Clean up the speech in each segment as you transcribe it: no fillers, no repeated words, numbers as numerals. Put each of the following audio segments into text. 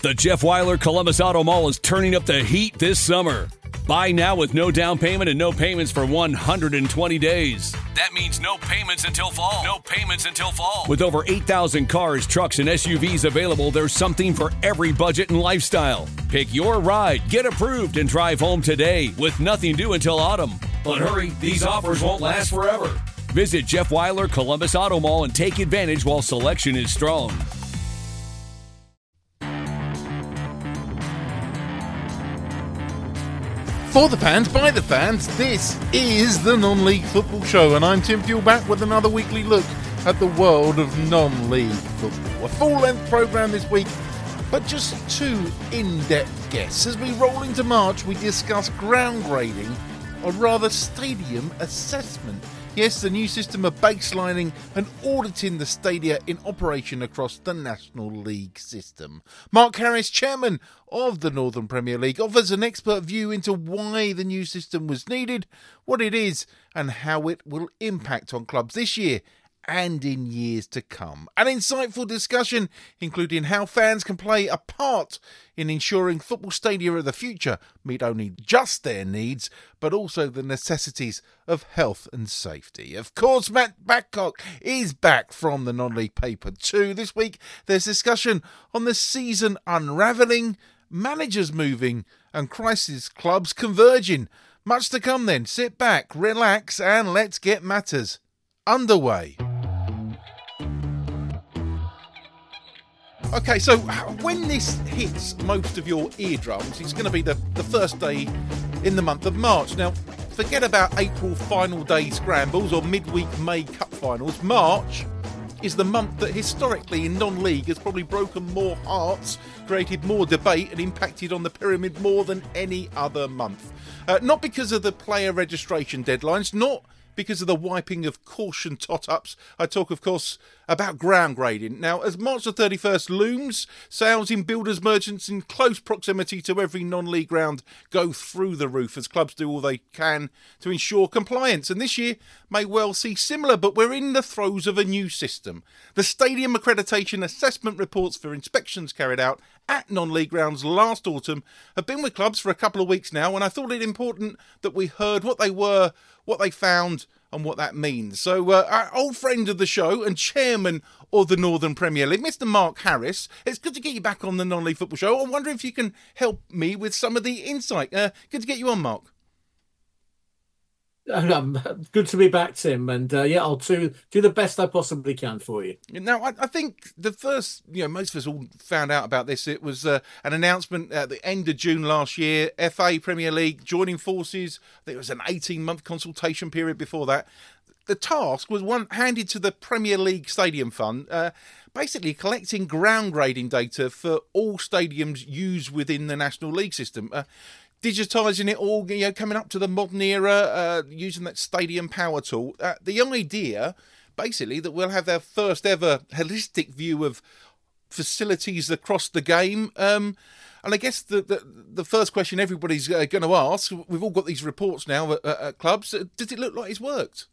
The Jeff Weiler Columbus Auto Mall is turning up the heat this summer. Buy now with no down payment and no payments for 120 days. That means no payments until fall. No payments until fall. With over 8,000 cars, trucks, and SUVs available, there's something for every budget and lifestyle. Pick your ride, get approved, and drive home today with nothing due until autumn. But hurry, these offers won't last forever. Visit Jeff Weiler Columbus Auto Mall and take advantage while selection is strong. For the fans, by the fans, this is the Non-League Football Show, and I'm Tim Pule back with another weekly look at the world of non-league football. A full-length programme this week, but just two in-depth guests. As we roll into March, we discuss ground grading, or rather stadium assessment. Yes, the new system of baselining and auditing the stadia in operation across the National League system. Mark Harris, chairman of the Northern Premier League, offers an expert view into why the new system was needed, what it is, and how it will impact on clubs this year and in years to come. An insightful discussion, including how fans can play a part in ensuring football stadia of the future meet only just their needs, but also the necessities of health and safety. Of course, Matt Babcock is back from the non-league paper too. This week, there's discussion on the season unravelling, managers moving, and crisis clubs converging. Much to come then. Sit back, relax, and let's get matters underway. Okay, so when this hits most of your eardrums, it's going to be the first day in the month of March. Now, forget about April final day scrambles or midweek May Cup finals. March is the month that historically in non-league has probably broken more hearts, created more debate and impacted on the pyramid more than any other month. Not because of the player registration deadlines, not because of the wiping of caution tot-ups. I talk, of course, about ground grading. Now, as March the 31st looms, sales in builders' merchants in close proximity to every non-league ground go through the roof as clubs do all they can to ensure compliance. And this year may well see similar, but we're in the throes of a new system. The Stadium Accreditation Assessment reports for inspections carried out at non-league grounds last autumn have been with clubs for a couple of weeks now, and I thought it important that we heard what they were, what they found, and what that means. So our old friend of the show and chairman of the Northern Premier League, Mr. Mark Harris, it's good to get you back on the Non-League Football Show. I wonder if you can help me with some of the insight. Good to get you on, Mark. Good to be back, Tim, and I'll do the best I possibly can for you. Now, I think the first, most of us all found out about this. It was an announcement at the end of June last year. FA Premier League joining forces. I think it was an 18-month consultation period before that. The task was one handed to the Premier League Stadium Fund, basically collecting ground grading data for all stadiums used within the National League system. Digitising it all, coming up to the modern era, using that Stadium Power tool. The idea, basically, that we'll have our first ever holistic view of facilities across the game. And I guess the first question everybody's going to ask, we've all got these reports now at clubs, does it look like it's worked?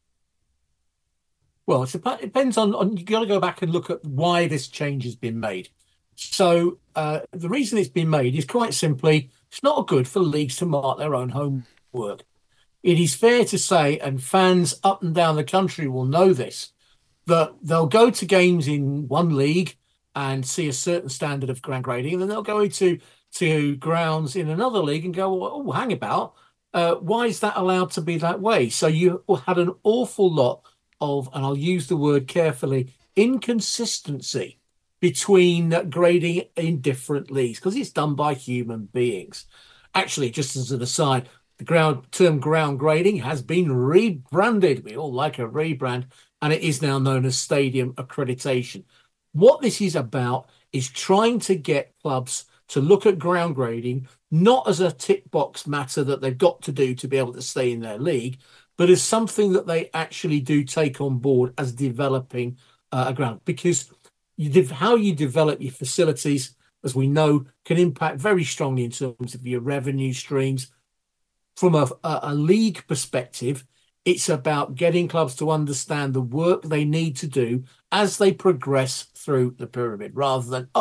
Well, it depends on you've got to go back and look at why this change has been made. So the reason it's been made is quite simply, it's not good for leagues to mark their own homework. It is fair to say, and fans up and down the country will know this, that they'll go to games in one league and see a certain standard of ground grading, and then they'll go into grounds in another league and go, oh, hang about, why is that allowed to be that way? So you had an awful lot of, and I'll use the word carefully, inconsistency between grading in different leagues, because it's done by human beings. Actually, just as an aside, the term ground grading has been rebranded. We all like a rebrand, and it is now known as Stadium Accreditation. What this is about is trying to get clubs to look at ground grading, not as a tick box matter that they've got to do to be able to stay in their league, but as something that they actually do take on board as developing a ground. Because how you develop your facilities, as we know, can impact very strongly in terms of your revenue streams. From a league perspective, it's about getting clubs to understand the work they need to do as they progress through the pyramid, rather than,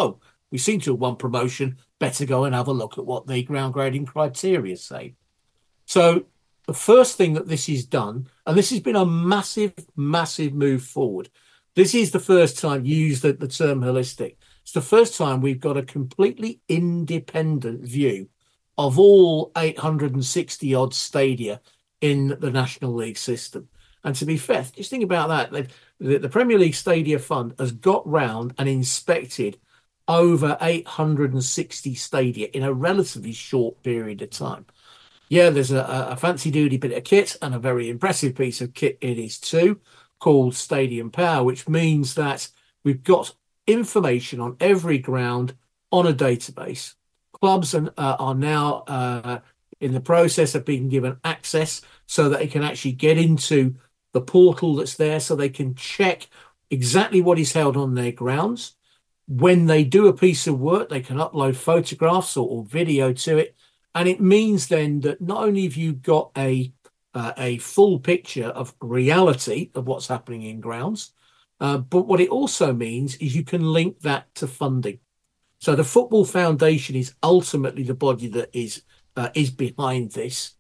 we seem to have won promotion. Better go and have a look at what the ground grading criteria say. So the first thing that this is done, and this has been a massive, massive move forward. This is the first time you use the term holistic. It's the first time we've got a completely independent view of all 860 odd stadia in the National League system. And to be fair, just think about that. The Premier League Stadia Fund has got round and inspected over 860 stadia in a relatively short period of time. Yeah, there's a fancy-doody bit of kit, and a very impressive piece of kit it is too, called Stadium Power, which means that we've got information on every ground on a database. Clubs are now in the process of being given access so that they can actually get into the portal that's there, so they can check exactly what is held on their grounds. When they do a piece of work, they can upload photographs or video to it. And it means then that not only have you got a full picture of reality of what's happening in grounds, but what it also means is you can link that to funding. So the Football Foundation is ultimately the body that is behind this.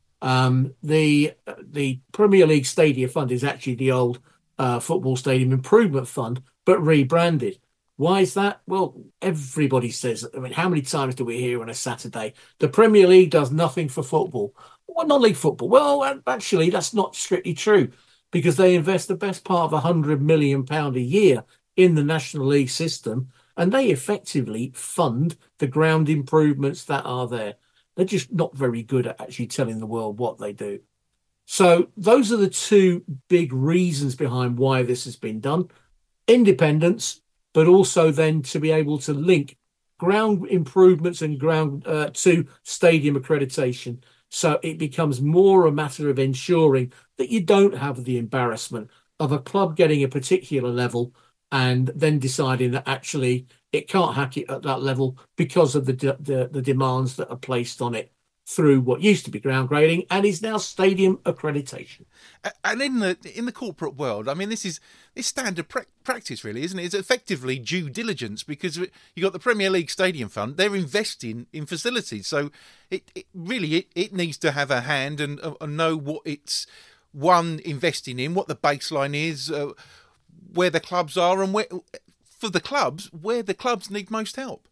The Premier League Stadia Fund is actually the old Football Stadium Improvement Fund, but rebranded. Why is that? Well, everybody says, I mean, how many times do we hear on a Saturday, the Premier League does nothing for football? Well, non-league football. Well, actually, that's not strictly true, because they invest the best part of £100 million a year in the National League system, and they effectively fund the ground improvements that are there. They're just not very good at actually telling the world what they do. So those are the two big reasons behind why this has been done. Independence, but also then to be able to link ground improvements and ground to stadium accreditation. So it becomes more a matter of ensuring that you don't have the embarrassment of a club getting a particular level and then deciding that actually it can't hack it at that level because of the demands that are placed on it through what used to be ground grading and is now stadium accreditation. And in the corporate world, I mean, it's standard practice, really, isn't it? It's effectively due diligence, because you got the Premier League Stadium Fund; they're investing in facilities, so it really needs to have a hand and know what it's investing in, what the baseline is, where the clubs are, and where the clubs need most help.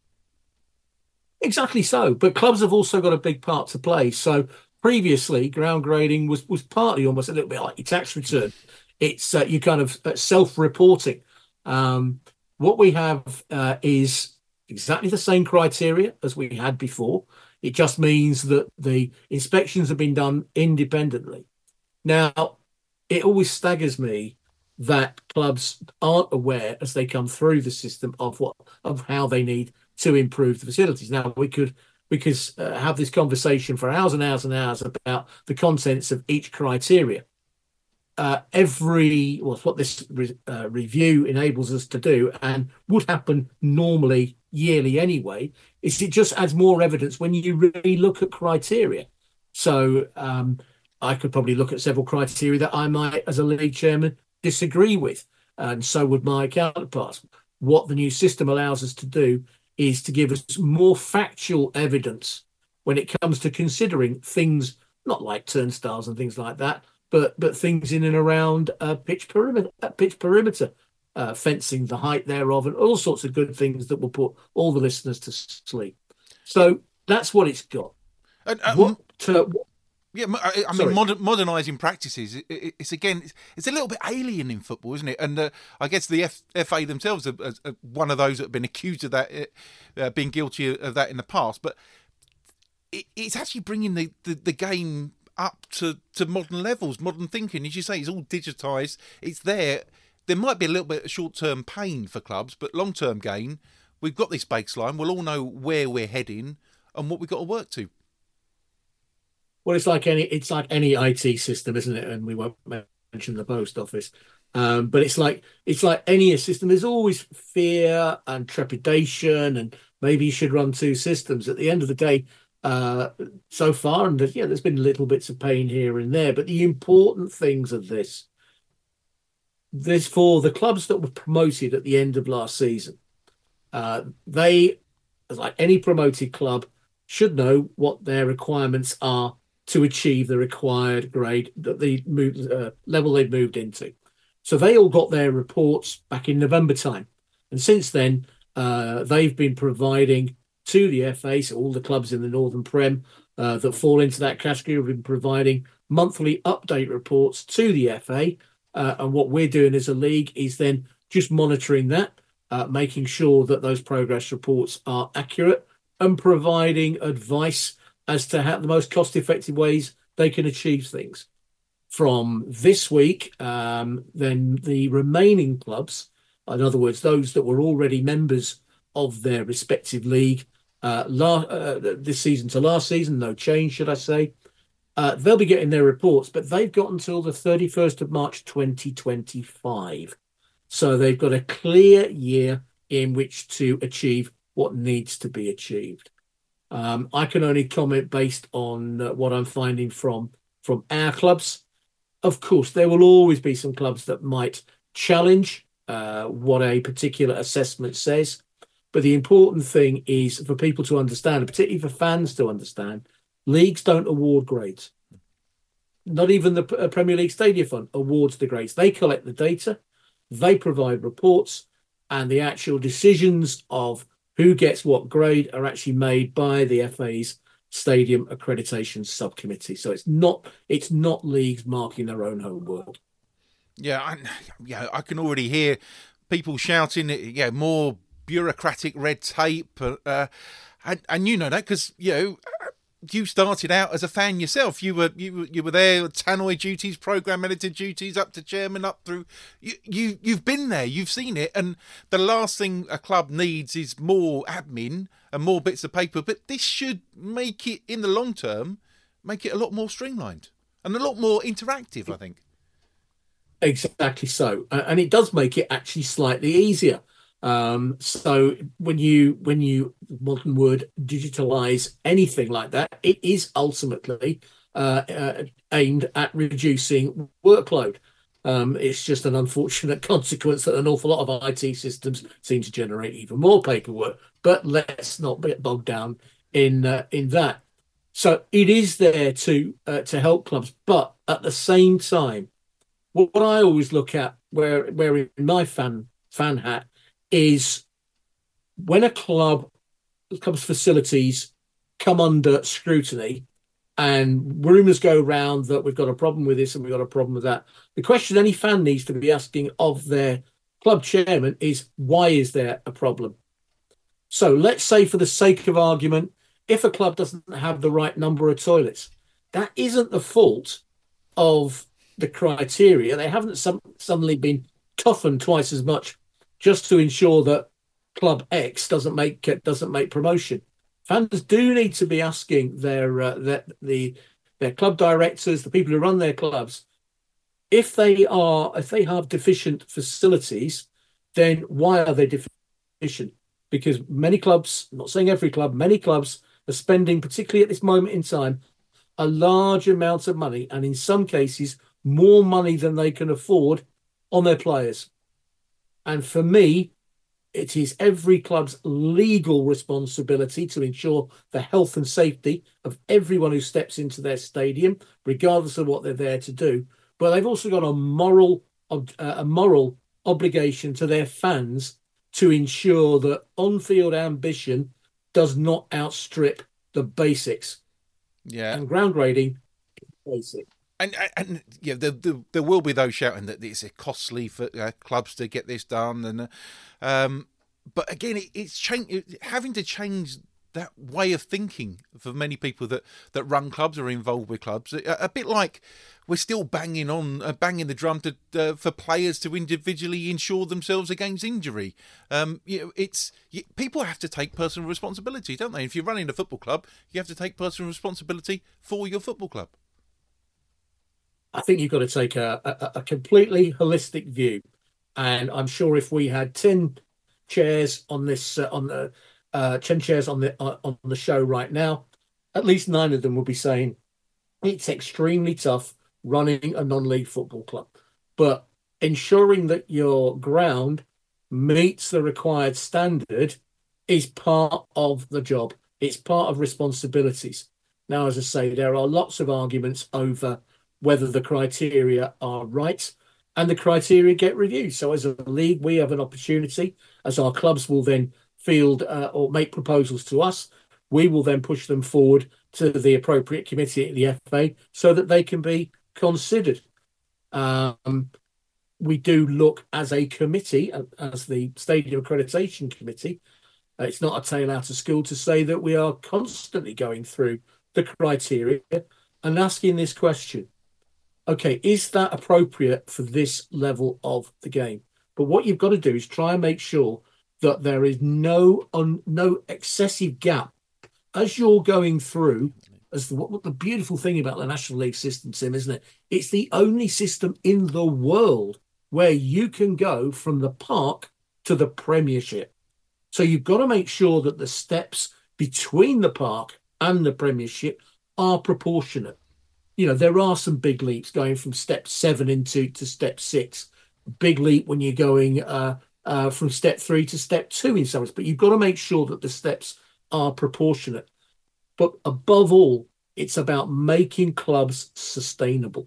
Exactly so. But clubs have also got a big part to play. So previously, ground grading was partly almost a little bit like your tax return. It's you kind of self-reporting. What we have is exactly the same criteria as we had before. It just means that the inspections have been done independently. Now, it always staggers me that clubs aren't aware as they come through the system of how they need to improve the facilities. Now, we could have this conversation for hours and hours and hours about the contents of each criteria. What this review enables us to do, and would happen normally yearly anyway, is it just adds more evidence when you really look at criteria. So I could probably look at several criteria that I might, as a league chairman, disagree with, and so would my counterparts. What the new system allows us to do is to give us more factual evidence when it comes to considering things not like turnstiles and things like that, but things in and around pitch perimeter fencing, the height thereof, and all sorts of good things that will put all the listeners to sleep. So that's what it's got. Yeah, I mean, modernising practices. It's a little bit alien in football, isn't it? And I guess the FA themselves are one of those that have been accused of that, being guilty of that in the past. But it's actually bringing the game up to modern levels, modern thinking. As you say, it's all digitised. It's there. There might be a little bit of short-term pain for clubs, but long-term gain. We've got this baseline. We'll all know where we're heading and what we've got to work to. Well, it's like any IT system, isn't it? And we won't mention the post office, but it's like any system. There's always fear and trepidation, and maybe you should run two systems. At the end of the day, so far, and there's been little bits of pain here and there, but the important things of this for the clubs that were promoted at the end of last season, They, like any promoted club, should know what their requirements are to achieve the required grade that level they've moved into. So they all got their reports back in November time, and since then they've been providing to the FA, so all the clubs in the Northern Prem that fall into that category have been providing monthly update reports to the FA. And what we're doing as a league is then just monitoring that, making sure that those progress reports are accurate and providing advice as to how the most cost-effective ways they can achieve things. From this week, then the remaining clubs, in other words, those that were already members of their respective league this season to last season, no change, should I say, they'll be getting their reports, but they've got until the 31st of March 2025. So they've got a clear year in which to achieve what needs to be achieved. I can only comment based on what I'm finding from our clubs. Of course, there will always be some clubs that might challenge what a particular assessment says. But the important thing is for people to understand, particularly for fans to understand, leagues don't award grades. Not even the Premier League Stadium Fund awards the grades. They collect the data, they provide reports, and the actual decisions of who gets what grade are actually made by the FA's Stadium Accreditation Subcommittee. So it's not leagues marking their own homework. Yeah, I can already hear people shouting, more bureaucratic red tape, and you know that because you started out as a fan yourself. You were there, tannoy duties, program editor duties, up to chairman, up through. You've been there, you've seen it, and the last thing a club needs is more admin and more bits of paper. But this should make it, in the long term, make it a lot more streamlined and a lot more interactive, I think. Exactly so, and it does make it actually slightly easier. So when you modern word digitalize anything like that, it is ultimately aimed at reducing workload. It's just an unfortunate consequence that an awful lot of IT systems seem to generate even more paperwork. But let's not get bogged down in that. So it is there to help clubs, but at the same time, what I always look at, wearing my fan hat, is when a club's facilities come under scrutiny and rumours go round that we've got a problem with this and we've got a problem with that. The question any fan needs to be asking of their club chairman is, why is there a problem? So let's say, for the sake of argument, if a club doesn't have the right number of toilets, that isn't the fault of the criteria. They haven't suddenly been toughened twice as much just to ensure that Club X doesn't make promotion. Fans do need to be asking their club directors, the people who run their clubs, if they have deficient facilities, then why are they deficient? Because many clubs, I'm not saying every club, many clubs are spending, particularly at this moment in time, a large amount of money, and in some cases more money than they can afford, on their players. And for me, it is every club's legal responsibility to ensure the health and safety of everyone who steps into their stadium, regardless of what they're there to do. But they've also got a moral obligation to their fans to ensure that on-field ambition does not outstrip the basics. Yeah. And ground grading is basic. And there will be those shouting that it's costly for clubs to get this done, and but again, it's having to change that way of thinking for many people that run clubs or are involved with clubs. A bit like we're still banging the drum for players to individually insure themselves against injury. People have to take personal responsibility, don't they? If you're running a football club, you have to take personal responsibility for your football club. I think you've got to take a completely holistic view, and I'm sure if we had 10 chairs on this 10 chairs on the show right now, at least 9 of them will be saying it's extremely tough running a non-league football club, but ensuring that your ground meets the required standard is part of the job. It's part of responsibilities. Now, as I say, there are lots of arguments over whether the criteria are right, and the criteria get reviewed. So as a league, we have an opportunity, as our clubs will then field or make proposals to us. We will then push them forward to the appropriate committee at the FA so that they can be considered. We do look as a committee, as the Stadium Accreditation Committee. It's not a tale out of school to say that we are constantly going through the criteria and asking this question. Okay, is that appropriate for this level of the game? But what you've got to do is try and make sure that there is no excessive gap as you're going through. What the beautiful thing about the National League system, Tim, isn't it? It's the only system in the world where you can go from the park to the Premiership. So you've got to make sure that the steps between the park and the Premiership are proportionate. You know, there are some big leaps going from step 7 to step 6. Big leap when you're going from step 3 to step 2 in some ways. But you've got to make sure that the steps are proportionate. But above all, it's about making clubs sustainable.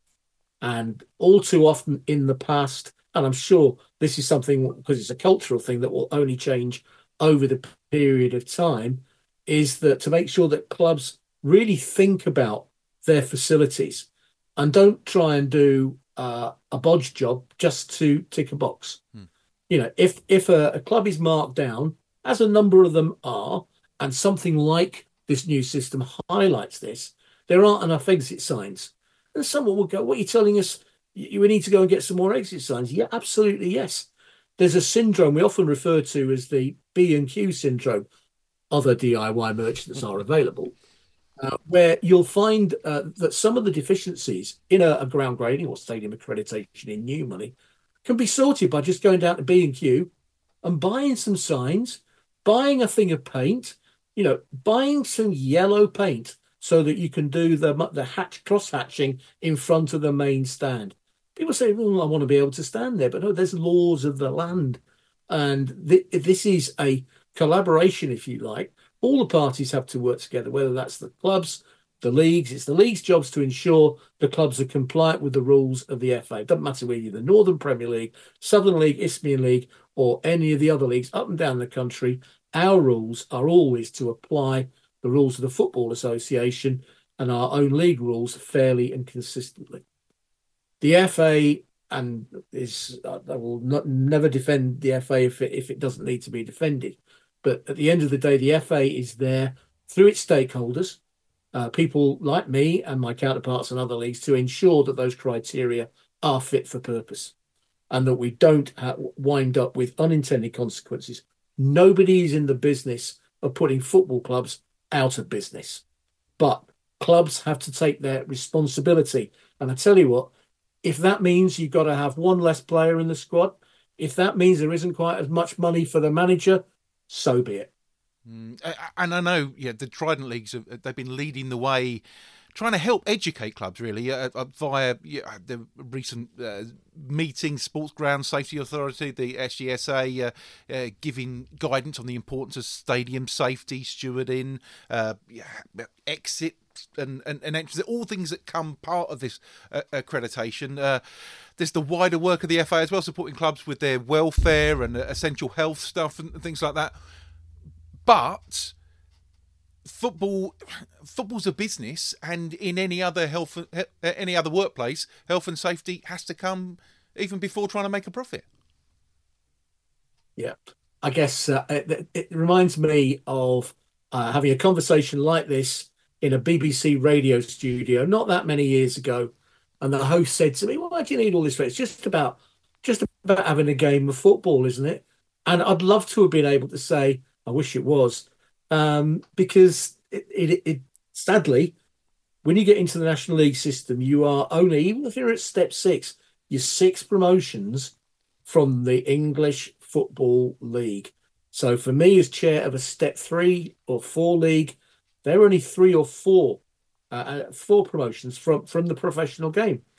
And all too often in the past, and I'm sure this is something, because it's a cultural thing that will only change over the period of time, is that to make sure that clubs really think about their facilities and don't try and do a bodge job just to tick a box. You know, if a club is marked down, as a number of them are, and something like this new system highlights this, there aren't enough exit signs. And someone will go, what are you telling us? You need to go and get some more exit signs. Yeah, absolutely, yes. There's a syndrome we often refer to as the B&Q syndrome. Other DIY merchants are available. Where you'll find that some of the deficiencies in a ground grading or stadium accreditation in new money can be sorted by just going down to B&Q and buying some signs, buying a thing of paint, buying some yellow paint so that you can do the cross hatching in front of the main stand. People say, well, I want to be able to stand there, but no, there's laws of the land. And this is a collaboration, if you like. All the parties have to work together, whether that's the clubs, the leagues. It's the league's jobs to ensure the clubs are compliant with the rules of the FA. It doesn't matter whether you're the Northern Premier League, Southern League, Isthmian League, or any of the other leagues up and down the country. Our rules are always to apply the rules of the Football Association and our own league rules fairly and consistently. The FA I will never defend the FA if it doesn't need to be defended. But at the end of the day, the FA is there through its stakeholders, people like me and my counterparts in other leagues, to ensure that those criteria are fit for purpose and that we don't wind up with unintended consequences. Nobody is in the business of putting football clubs out of business, but clubs have to take their responsibility. And I tell you what, if that means you've got to have one less player in the squad, if that means there isn't quite as much money for the manager, so be it. And I know, the Trident Leagues, they've been leading the way, trying to help educate clubs, really, via the recent meeting, Sports Ground Safety Authority, the SGSA, giving guidance on the importance of stadium safety, stewarding, exit, and entrances, all things that come part of this accreditation. There's the wider work of the FA as well, supporting clubs with their welfare and essential health stuff and things like that. But football's a business, and in any other workplace, health and safety has to come even before trying to make a profit. Yeah, I guess it reminds me of having a conversation like this in a BBC radio studio not that many years ago, and the host said to me, "Why do you need all this? It's just about having a game of football, isn't it?" And I'd love to have been able to say, I wish it was, because it sadly, when you get into the National League system, you are only, even if you're at step 6, you're 6 promotions from the English Football League. So for me, as chair of a step 3 or 4 league, there are only 3 or 4 promotions from the professional game.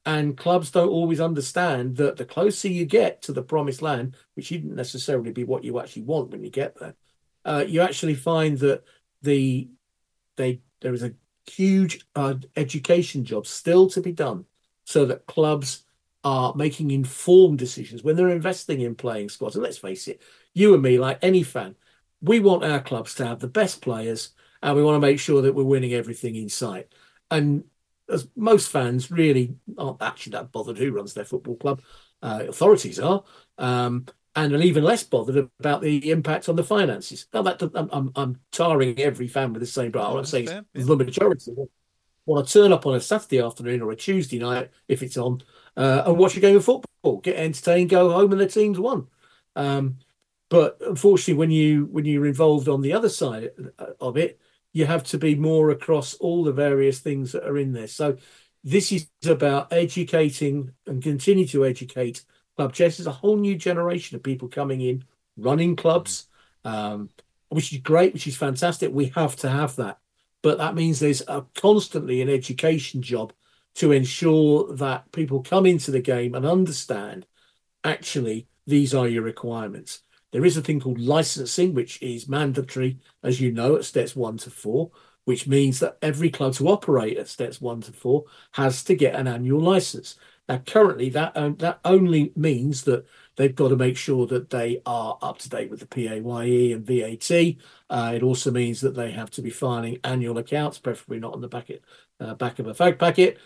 And clubs don't always understand that the closer you get to the promised land, which isn't necessarily be what you actually want when you get there, you actually find that there is a huge education job still to be done, so that clubs are making informed decisions when they're investing in playing squads. And let's face it, you and me, like any fan, we want our clubs to have the best players, and we want to make sure that we're winning everything in sight. And as most fans really aren't actually that bothered who runs their football club, authorities are, and are even less bothered about the impact on the finances. Now, I'm tarring every fan with the same brush. I'm saying the majority want to turn up on a Saturday afternoon or a Tuesday night, if it's on, and watch a game of football, get entertained, go home, and the team's won. But unfortunately, when you're involved on the other side of it, you have to be more across all the various things that are in there. So this is about educating and continue to educate club chess. There's a whole new generation of people coming in, running clubs, which is great, which is fantastic. We have to have that. But that means there's constantly an education job to ensure that people come into the game and understand, actually, these are your requirements. There is a thing called licensing, which is mandatory, as you know, at steps 1 to 4, which means that every club to operate at steps 1 to 4 has to get an annual license. Now, currently, that only means that they've got to make sure that they are up to date with the PAYE and VAT. It also means that they have to be filing annual accounts, preferably not on the back of a fag packet.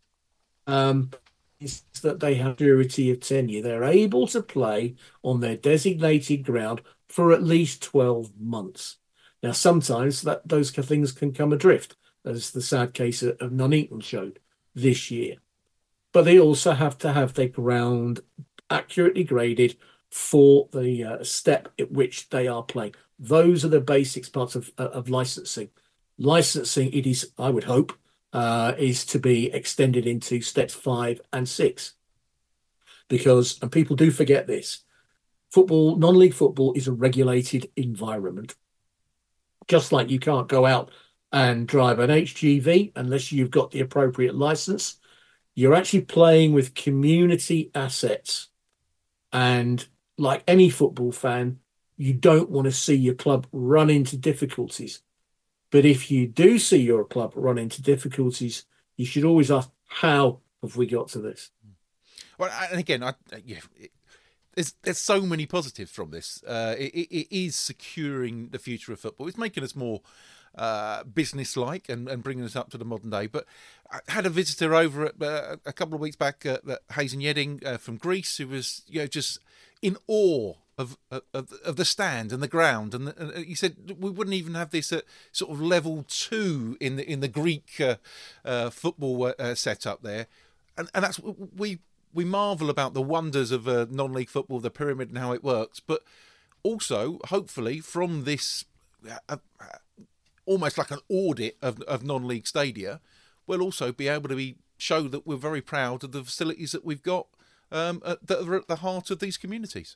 Is that they have security of tenure. They're able to play on their designated ground for at least 12 months. Now, sometimes those things can come adrift, as the sad case of Nuneaton showed this year. But they also have to have their ground accurately graded for the step at which they are playing. Those are the basics parts of licensing. Licensing, it is, I would hope, is to be extended into steps 5 and 6. Because, and people do forget this, football, non-league football is a regulated environment. Just like you can't go out and drive an HGV unless you've got the appropriate license. You're actually playing with community assets. And like any football fan, you don't want to see your club run into difficulties. But if you do see your club run into difficulties, you should always ask, how have we got to this? Well, and again, there's so many positives from this. It is securing the future of football. It's making us more business-like and bringing us up to the modern day. But I had a visitor over at, a couple of weeks back at Hazen Yedding from Greece, who was just in awe of the stand and the ground, and he said we wouldn't even have this at sort of level 2 in the Greek football setup there, and that's we marvel about the wonders of non-league football, the pyramid and how it works, but also hopefully from this almost like an audit of non-league stadia, we'll also be able to show that we're very proud of the facilities that we've got that are at the heart of these communities.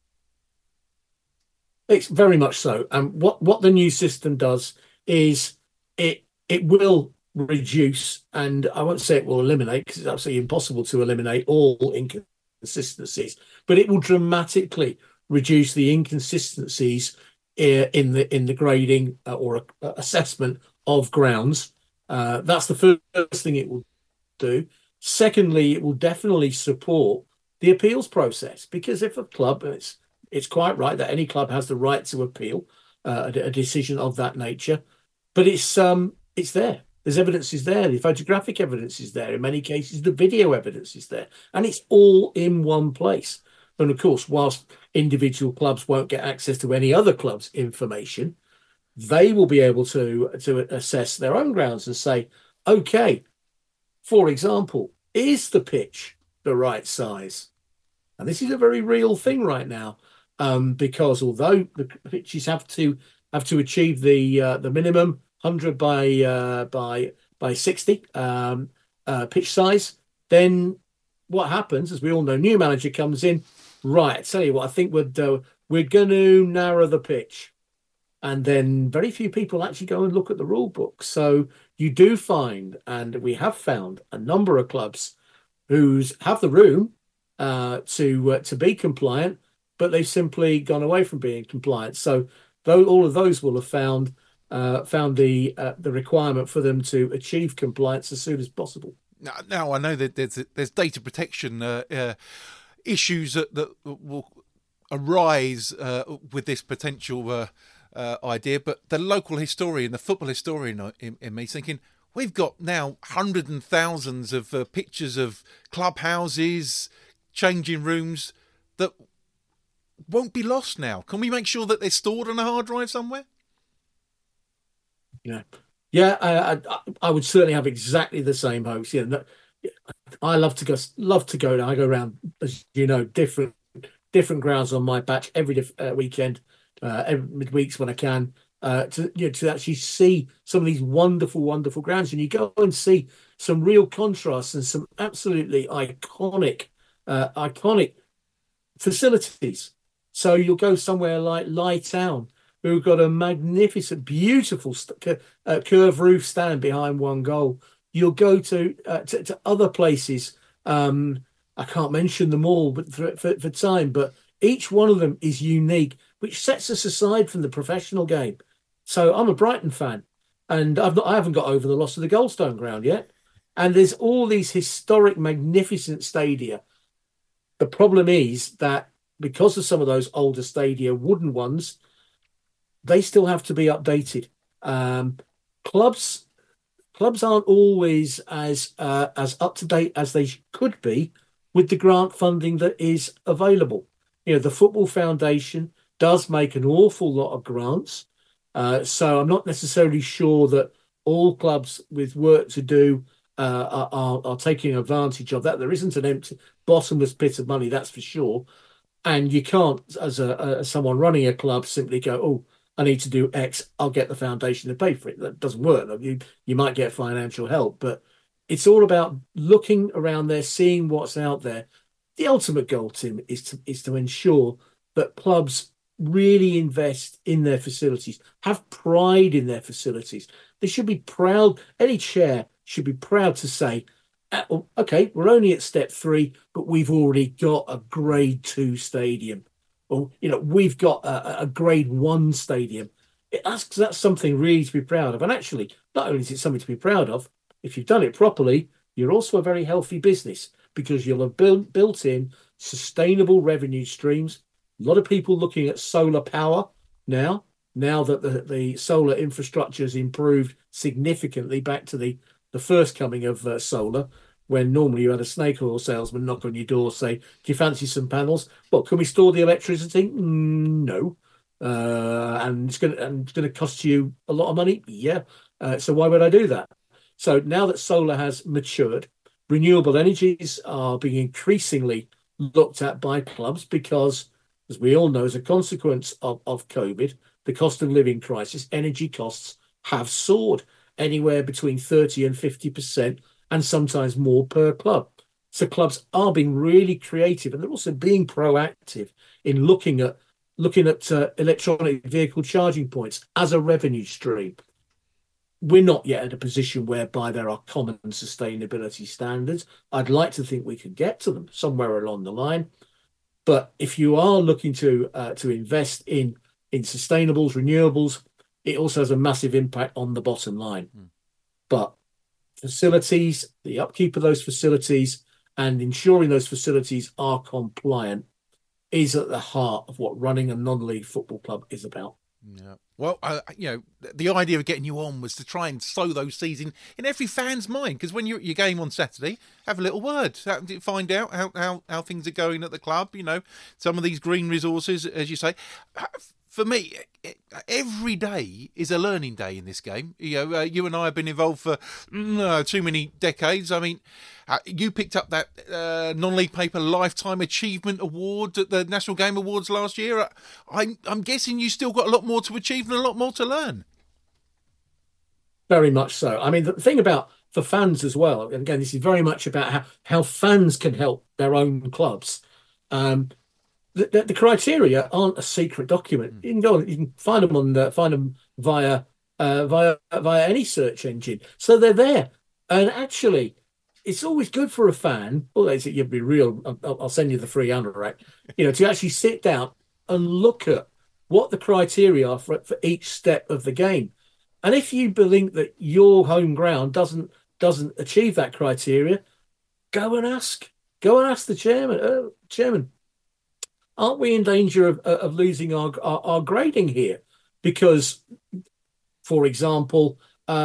It's very much so. And what the new system does is it will reduce, and I won't say it will eliminate, because it's absolutely impossible to eliminate all inconsistencies, but it will dramatically reduce the inconsistencies in the grading or assessment of grounds. That's the first thing it will do. Secondly, it will definitely support the appeals process, because if a club, it's quite right that any club has the right to appeal a decision of that nature, but it's there. There's evidence is there. The photographic evidence is there. In many cases, the video evidence is there, and it's all in one place. And of course, whilst individual clubs won't get access to any other club's information, they will be able to assess their own grounds and say, okay, for example, is the pitch the right size? And this is a very real thing right now. Because although the pitches have to achieve the minimum 100 by 60 pitch size, then what happens, as we all know, new manager comes in, right, tell you what, I think we're going to narrow the pitch. And then very few people actually go and look at the rule book. So you do find, and we have found, a number of clubs who have the room to be compliant, but they've simply gone away from being compliant. So though all of those will have found the requirement for them to achieve compliance as soon as possible. Now I know that there's data protection issues that will arise with this potential idea, but the local historian, the football historian in me, thinking we've got now hundreds and thousands of pictures of clubhouses, changing rooms that won't be lost now. Can we make sure that they're stored on a hard drive somewhere? Yeah, I would certainly have exactly the same hopes. I love to go. I go around, as you know, different grounds on my patch every weekend, every midweeks when I can, to actually see some of these wonderful, wonderful grounds, and you go and see some real contrasts and some absolutely iconic facilities. So you'll go somewhere like Lye Town, who've got a magnificent, beautiful curved roof stand behind one goal. You'll go to other places. I can't mention them all, but for time. But each one of them is unique, which sets us aside from the professional game. So I'm a Brighton fan, and I haven't got over the loss of the Goldstone ground yet. And there's all these historic, magnificent stadia. The problem is that because of some of those older stadia, wooden ones, they still have to be updated. Clubs aren't always as up to date as they could be with the grant funding that is available. The Football Foundation does make an awful lot of grants, so I'm not necessarily sure that all clubs with work to do are taking advantage of that. There isn't an empty bottomless pit of money, that's for sure. And you can't, as someone running a club, simply go, "Oh, I need to do X, I'll get the foundation to pay for it." That doesn't work. You might get financial help, but it's all about looking around there, seeing what's out there. The ultimate goal, Tim, is to ensure that clubs really invest in their facilities, have pride in their facilities. They should be proud. Any chair should be proud to say, "Okay, we're only at step 3, but we've already got a grade 2 stadium. Or, we've got a grade 1 stadium." That's something really to be proud of. And actually, not only is it something to be proud of, if you've done it properly, you're also a very healthy business, because you'll have built in sustainable revenue streams. A lot of people looking at solar power now that the solar infrastructure has improved significantly back to the first coming of solar, when normally you had a snake oil salesman knock on your door, say, "Do you fancy some panels?" "Well, can we store the electricity?" "No." And it's going to cost you a lot of money. Yeah. So why would I do that? So now that solar has matured, renewable energies are being increasingly looked at by clubs because, as we all know, as a consequence of COVID, the cost of living crisis, energy costs have soared anywhere between 30 and 50%, and sometimes more per club. So clubs are being really creative, and they're also being proactive in looking at electronic vehicle charging points as a revenue stream. We're not yet at a position whereby there are common sustainability standards. I'd like to think we could get to them somewhere along the line. But if you are looking to invest in sustainables, renewables, it also has a massive impact on the bottom line. But facilities, the upkeep of those facilities, and ensuring those facilities are compliant is at the heart of what running a non-league football club is about. Yeah. Well, the idea of getting you on was to try and sow those seeds in every fan's mind, because when you're at your game on Saturday, have a little word, find out how things are going at the club. Some of these green resources, as you say. For me, every day is a learning day in this game. You and I have been involved for too many decades. I mean, you picked up that non-league paper Lifetime Achievement Award at the National Game Awards last year. I'm guessing you still got a lot more to achieve and a lot more to learn. Very much so. I mean, the thing about the fans as well, and again, this is very much about how fans can help their own clubs. The criteria aren't a secret document. You can find them via any search engine. So they're there. And actually, it's always good for a fan. Although you'd be real, I'll send you the free anorak. To actually sit down and look at what the criteria are for each step of the game. And if you believe that your home ground doesn't achieve that criteria, go and ask the chairman. Chairman, aren't we in danger of losing our grading here? Because, for example,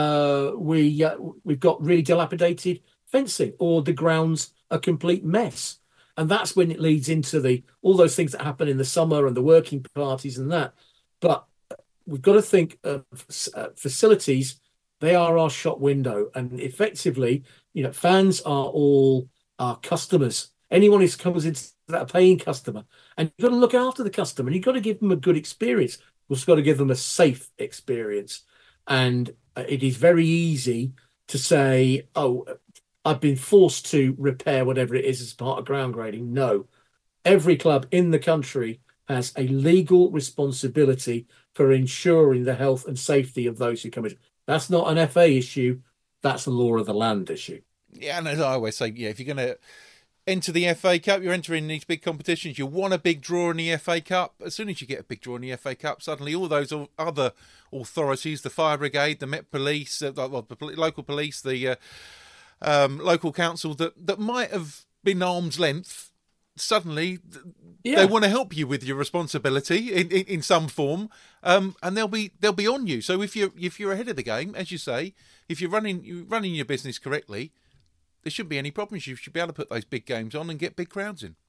we've got really dilapidated fencing, or the ground's a complete mess. And that's when it leads into all those things that happen in the summer and the working parties and that. But we've got to think of facilities. They are our shop window, and effectively, fans are all our customers. Anyone who comes into that, a paying customer, and you've got to look after the customer, and you've got to give them a good experience. We've also got to give them a safe experience. And it is very easy to say, "Oh, I've been forced to repair whatever it is as part of ground grading." No, every club in the country has a legal responsibility for ensuring the health and safety of those who come in. That's not an FA issue. That's a law of the land issue. Yeah, and as I always say, if you're going to enter the FA Cup, you're entering these big competitions, you want a big draw in the FA Cup. As soon as you get a big draw in the FA Cup, suddenly all those other authorities, the fire brigade, the Met Police, the local police, the local council that might have been arm's length, suddenly they want to help you with your responsibility in some form, and they'll be on you. So if you're ahead of the game, as you say, if you're running your business correctly, there shouldn't be any problems. You should be able to put those big games on and get big crowds in.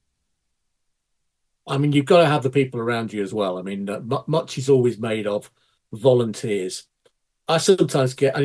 I mean, you've got to have the people around you as well. I mean, much is always made of volunteers. I sometimes get,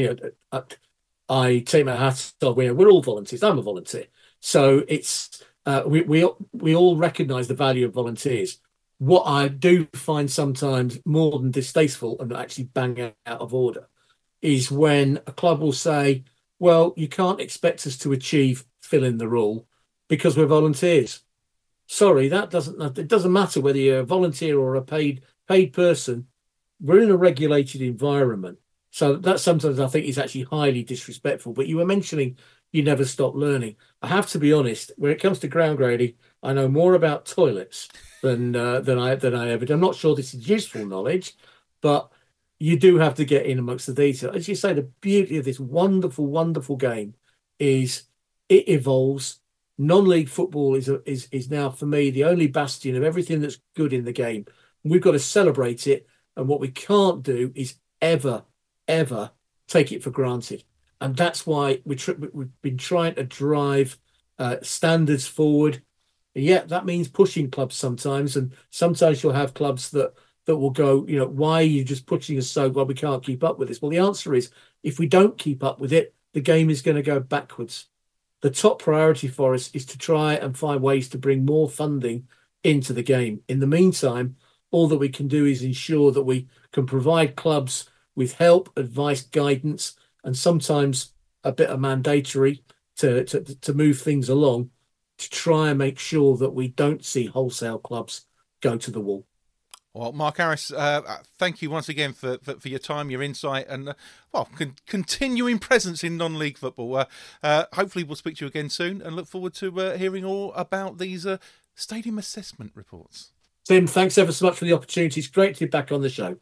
I take my hat off. We're all volunteers. I'm a volunteer, so it's we all recognise the value of volunteers. What I do find sometimes more than distasteful and actually bang out of order is when a club will say, "Well, you can't expect us to achieve fill in the rule because we're volunteers." Sorry, it doesn't matter whether you're a volunteer or a paid person. We're in a regulated environment. So that sometimes I think is actually highly disrespectful. But you were mentioning you never stop learning. I have to be honest, when it comes to ground grading, I know more about toilets than I ever did. I'm not sure this is useful knowledge, but you do have to get in amongst the detail. As you say, the beauty of this wonderful, wonderful game is it evolves. Non-league football is now, for me, the only bastion of everything that's good in the game. We've got to celebrate it. And what we can't do is ever take it for granted. And that's why we've been trying to drive standards forward. Yeah, that means pushing clubs sometimes. And sometimes you'll have clubs that will go, why are you just pushing us so well? We can't keep up with this. Well, the answer is, if we don't keep up with it, the game is going to go backwards. The top priority for us is to try and find ways to bring more funding into the game. In the meantime, all that we can do is ensure that we can provide clubs with help, advice, guidance, and sometimes a bit of mandatory to move things along, to try and make sure that we don't see wholesale clubs go to the wall. Well, Mark Harris, thank you once again for your time, your insight, and continuing presence in non-league football. Hopefully we'll speak to you again soon, and look forward to hearing all about these stadium assessment reports. Tim, thanks ever so much for the opportunity. It's great to be back on the show.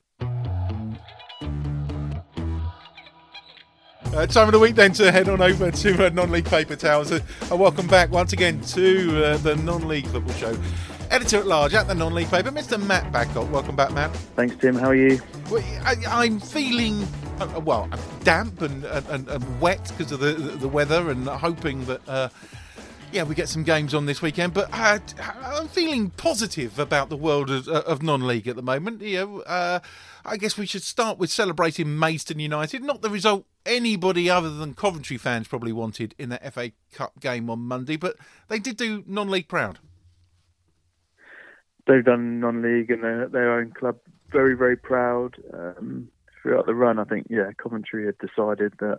Time of the week then to head on over to non-league paper towels. Welcome back once again to the non-league football show. Editor-at-large at the non-league paper, Mr. Matt Babcock. Welcome back, Matt. Thanks, Tim. How are you? Well, I'm feeling damp and wet because of the weather, and hoping that we get some games on this weekend. But I'm feeling positive about the world of non-league at the moment. I guess we should start with celebrating Maidstone United. Not the result anybody other than Coventry fans probably wanted in that FA Cup game on Monday, but they did do non-league proud. They've done non-league and their own club very, very proud. Throughout the run, I think, Coventry had decided that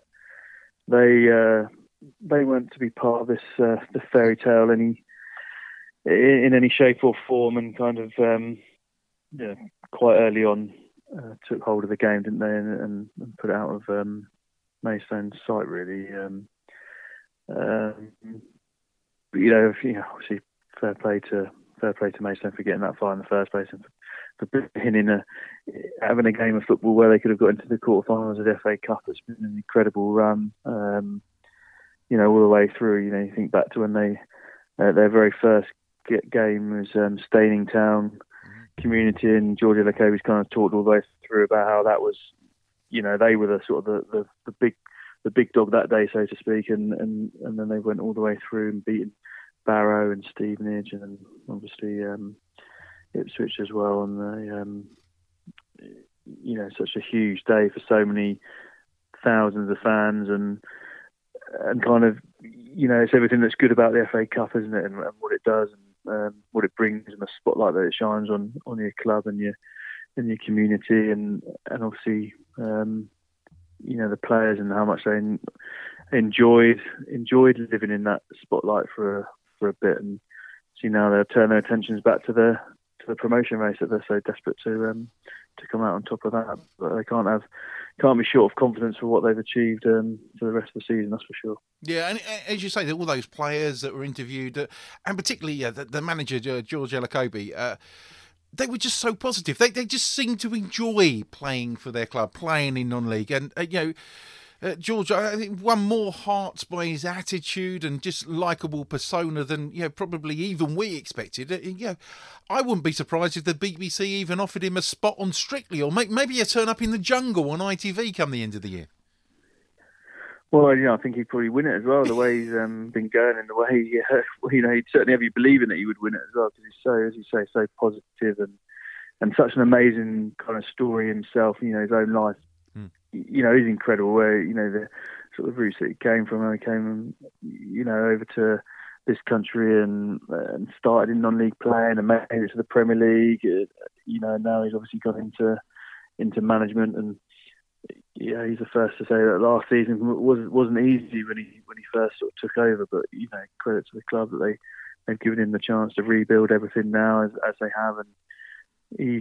they weren't to be part of this the fairy tale in any shape or form, and kind of quite early on took hold of the game, didn't they, and put it out of Maidstone's sight, really. But, obviously fair play to Maidstone for getting that far in the first place, and for having a game of football where they could have got into the quarterfinals of the FA Cup. It's been an incredible run, all the way through. You think back to when their very first game was Staining Town Community, and George Elokobi's kind of talked all the way through about how that was, they were the sort of the big dog that day, so to speak, and then they went all the way through and beaten Barrow and Stevenage, and then obviously Ipswich as well. And such a huge day for so many thousands of fans, and kind of, it's everything that's good about the FA Cup, isn't it? And what it does, and what it brings, and the spotlight that it shines on your club and your community, and obviously the players, and how much they enjoyed living in that spotlight for a bit. And see, now they'll turn their attentions back to the promotion race that they're so desperate to come out on top of that. But they can't be short of confidence for what they've achieved for the rest of the season, that's for sure. Yeah, and as you say, all those players that were interviewed, and particularly the manager, George Elokobi, they were just so positive. They just seemed to enjoy playing for their club, playing in non-league. And, George, I think, won more hearts by his attitude and just likeable persona than probably even we expected. I wouldn't be surprised if the BBC even offered him a spot on Strictly, or maybe a turn up in The Jungle on ITV come the end of the year. Well, I think he'd probably win it as well. The way he's been going, and the way he'd certainly have you believing that he would win it as well, because he's so, as you say, so positive and such an amazing kind of story himself. His own life. Is incredible. Where the sort of roots that he came from. He came, over to this country and started in non-league playing and made it to the Premier League. Now he's obviously got into management, and he's the first to say that last season wasn't easy when he first sort of took over. But credit to the club that they've given him the chance to rebuild everything now as they have, and he's.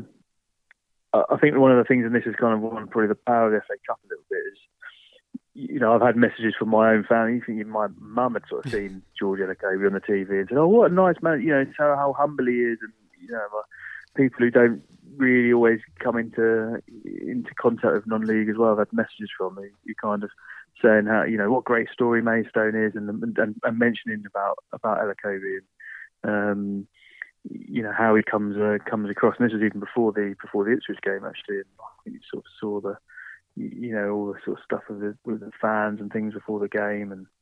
I think one of the things, and this is kind of probably the power of the FA Cup a little bit, is, I've had messages from my own family. My mum had sort of seen George Elokobi on the TV and said, "Oh, what a nice man!" How humble he is, and people who don't really always come into contact with non-league as well. I've had messages from me, you kind of saying how what a great story Maidstone is, and mentioning about Elokobi, and how he comes across. And this was even before the Ipswich game, actually. And I think you sort of saw all the sort of stuff with the fans and things before the game. And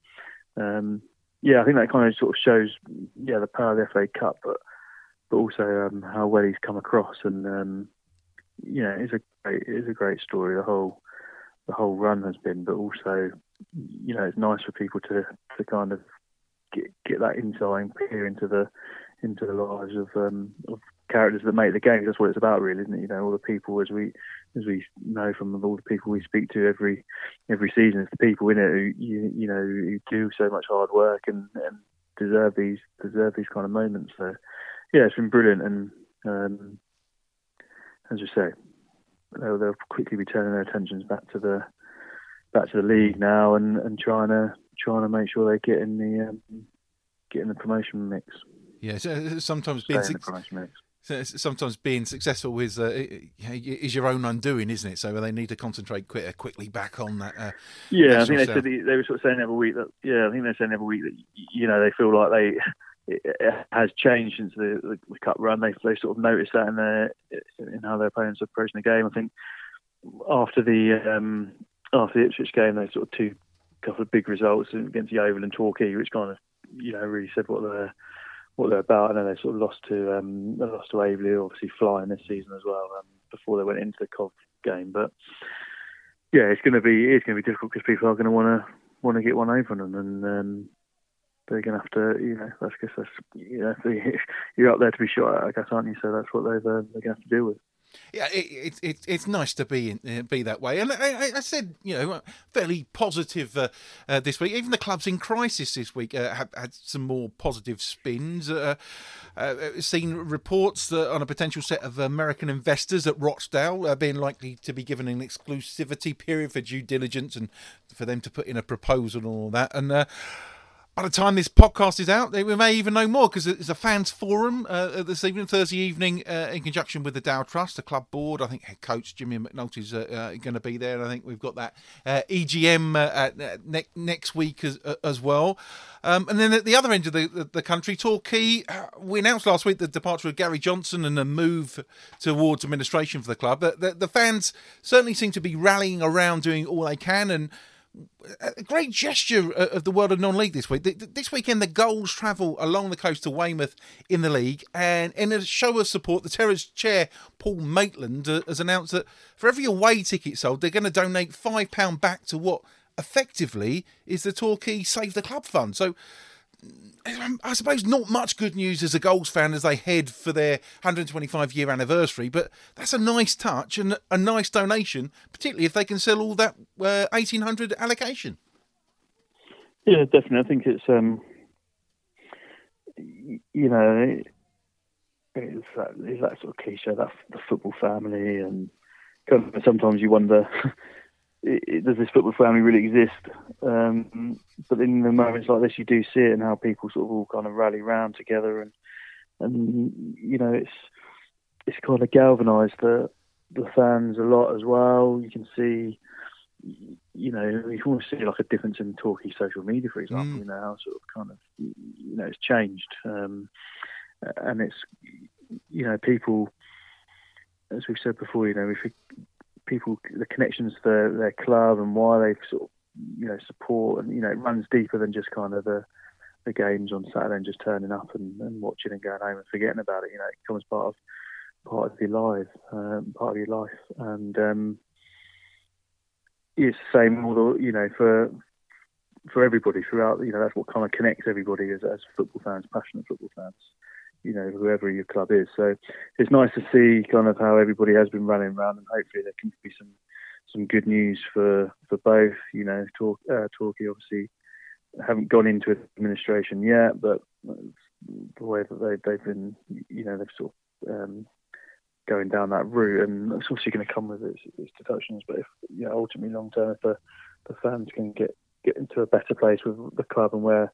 I think that kind of sort of shows the power of the FA Cup, but also how well he's come across. And it's a great story. The whole run has been, but also it's nice for people to kind of get that insight and peer into the lives of characters that make the game. That's what it's about, really, isn't it? All the people, as we know from all the people we speak to every season, it's the people in it who do so much hard work and deserve these kind of moments. So it's been brilliant, and as you say, they'll quickly be turning their attentions back to the league now, and trying to make sure they get in the promotion mix. Yeah, sometimes being successful is your own undoing, isn't it? So they need to concentrate quickly back on that. I think they were sort of saying every week that. I think they're saying every week that they feel like it has changed since the cup run. They sort of noticed that in how their opponents are approaching the game. I think after the Ipswich game, they sort of couple of big results against Yeovil and Torquay, which kind of really said what they're about. I know they sort of lost to Waverley, obviously flying this season as well, before they went into the Cov game. But it's going to be difficult, because people are going to want to get one over on them, and they're going to have to, I guess that's, you're up there to be shot at, I guess, aren't you? So that's what they're going to have to deal with. Yeah, it's nice to be that way, and I said, fairly positive this week. Even the clubs in crisis this week had some more positive spins. Seen reports on a potential set of American investors at Rochdale being likely to be given an exclusivity period for due diligence and for them to put in a proposal and all that. And by the time this podcast is out, we may even know more, because there's a fans forum this evening, Thursday evening, in conjunction with the Dow Trust, the club board. I think head coach Jimmy McNulty's going to be there. And I think we've got that EGM next week as well. And then at the other end of the country, Torquay, we announced last week the departure of Gary Johnson and a move towards administration for the club. The fans certainly seem to be rallying around, doing all they can, and a great gesture of the world of non-league this week. This weekend, the Goals travel along the coast to Weymouth in the league, and in a show of support, the Terrors chair, Paul Maitland, has announced that for every away ticket sold, they're going to donate £5 back to what effectively is the Torquay Save the Club Fund. So I suppose not much good news as a Goals fan as they head for their 125-year anniversary, but that's a nice touch and a nice donation, particularly if they can sell all that 1,800 allocation. Yeah, definitely. I think it's it's that sort of cliche, that the football family, and sometimes you wonder, does this football family really exist? But in the moments like this, you do see it, and how people sort of all kind of rally round together, and it's kind of galvanised the fans a lot as well. You can see, you can almost see like a difference in Torquay social media, for example. How sort of kind of it's changed, and it's people, as we've said before, people, the connections to their club and why they sort of support, and it runs deeper than just kind of the games on Saturday and just turning up and watching and going home and forgetting about it. It becomes part of your life, and it's the same for everybody throughout. That's what kind of connects everybody as football fans, passionate football fans. Whoever your club is. So it's nice to see kind of how everybody has been running around, and hopefully there can be some good news for both. Torquay obviously haven't gone into administration yet, but the way that they've been, they've sort of going down that route, and it's obviously going to come with its deductions. But if ultimately long term, if the fans can get into a better place with the club, and where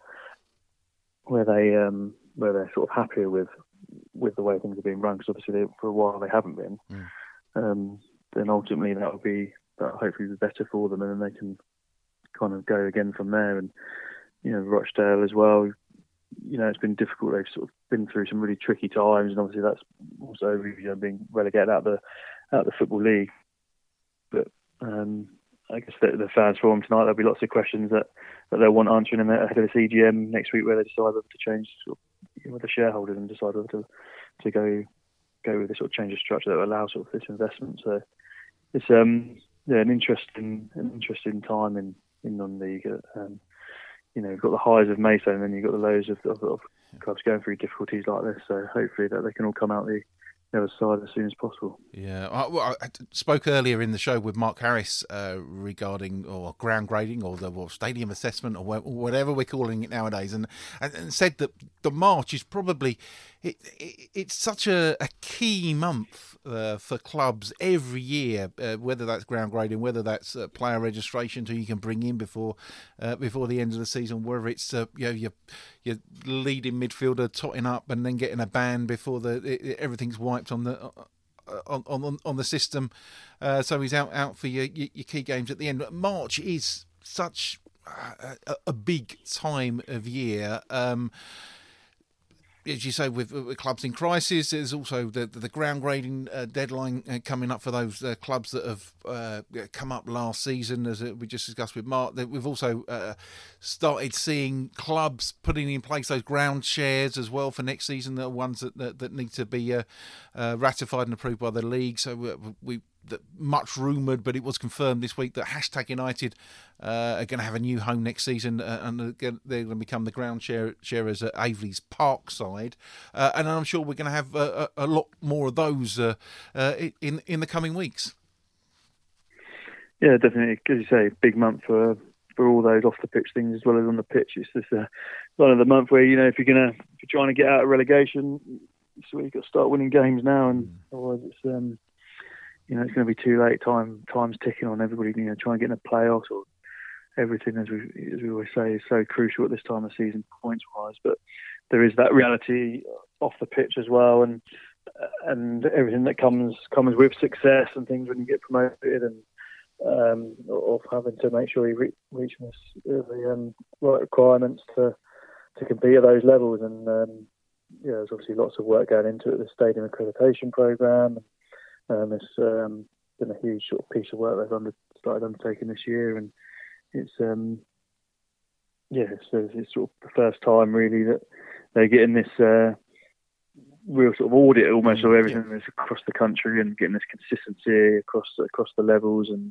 they're sort of happier with the way things are being run, because obviously for a while they haven't been, then ultimately that hopefully be better for them, and then they can kind of go again from there. And Rochdale as well, it's been difficult. They've sort of been through some really tricky times, and obviously that's also being relegated out of the Football League. But I guess the fans forum tonight, there'll be lots of questions that they'll want answering ahead of this EGM next week, where they decide whether to change with the shareholders and decide whether to go with this sort of change of structure that will allow sort of this investment. So it's an interesting time in non-league. You've got the highs of Mesa, and then you've got the lows of clubs going through difficulties like this. So hopefully that they can all come out the other side as soon as possible. Yeah, I spoke earlier in the show with Mark Harris regarding ground grading or the stadium assessment or whatever we're calling it nowadays, and said that the March is probably it's such a key month for clubs every year, whether that's ground grading, whether that's player registration, so you can bring in before the end of the season, whether it's your leading midfielder totting up and then getting a ban before everything's wiped on the system, so he's out for your key games at the end. March is such a big time of year. As you say, with clubs in crisis, there's also the ground grading deadline coming up for those clubs that have come up last season, as we just discussed with Mark. We've also started seeing clubs putting in place those ground shares as well for next season. The ones that need to be ratified and approved by the league. So much rumoured, but it was confirmed this week that Hashtag United are going to have a new home next season, and they're going to become the ground sharers at Aveley's Parkside. And I'm sure we're going to have a lot more of those in the coming weeks. Yeah, definitely. As you say, big month for all those off the pitch things as well as on the pitch. It's just one of the month where, if you're trying to get out of relegation, it's where you've got to start winning games now, and otherwise it's it's going to be too late. Time's ticking on everybody. Trying to get in the playoffs or everything, as we always say, is so crucial at this time of season, points wise. But there is that reality off the pitch as well, and everything that comes with success and things when you get promoted, and of having to make sure you reach the right requirements to compete at those levels. And there's obviously lots of work going into it. The stadium accreditation program. It's been a huge sort of piece of work they've started undertaking this year, and it's it's sort of the first time really that they're getting this real sort of audit almost of everything that's across the country, and getting this consistency across the levels, and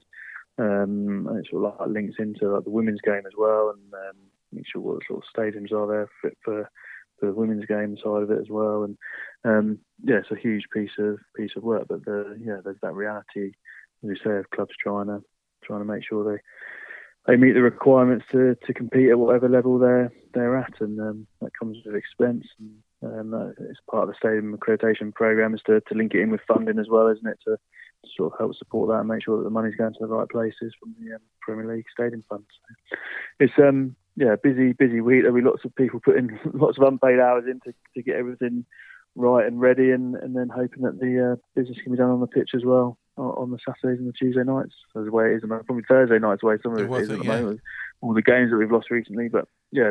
it sort of like links into like the women's game as well, and make sure what sort of stadiums are there fit for the women's game side of it as well. And it's a huge piece of work, but there's that reality, as we say, of clubs trying to make sure they meet the requirements to compete at whatever level they're at, and that comes with expense. And it's part of the stadium accreditation program is to link it in with funding as well, isn't it? To sort of help support that and make sure that the money's going to the right places from the Premier League Stadium Fund. So it's busy week. There'll be lots of people putting lots of unpaid hours in to get everything right and ready, and then hoping that the business can be done on the pitch as well on the Saturdays and the Tuesday nights, as the way it is. Probably Thursday nights the way some of it is at the moment, all the games that we've lost recently. But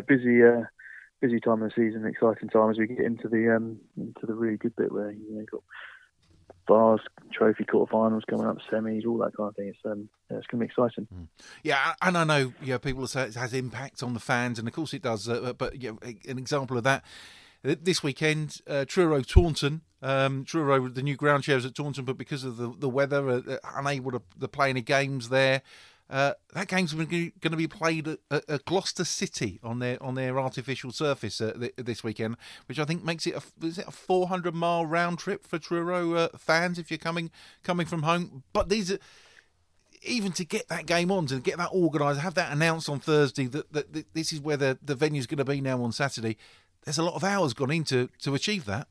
busy time of the season, exciting time as we get into the really good bit where you've got bars, trophy quarterfinals coming up, semis, all that kind of thing. It's going to be exciting. Yeah, and I know people say it has impact on the fans, and of course it does. But an example of that this weekend, Truro Taunton. Truro, the new ground sharers at Taunton, but because of the weather, unable to play any games there. That game's going to be played at Gloucester City on their artificial surface this weekend, which I think makes it a 400-mile round trip for Truro fans if you're coming from home. But these are, even to get that game on, to get that organised, have that announced on Thursday that this is where the venue's going to be now on Saturday. There's a lot of hours gone into to achieve that.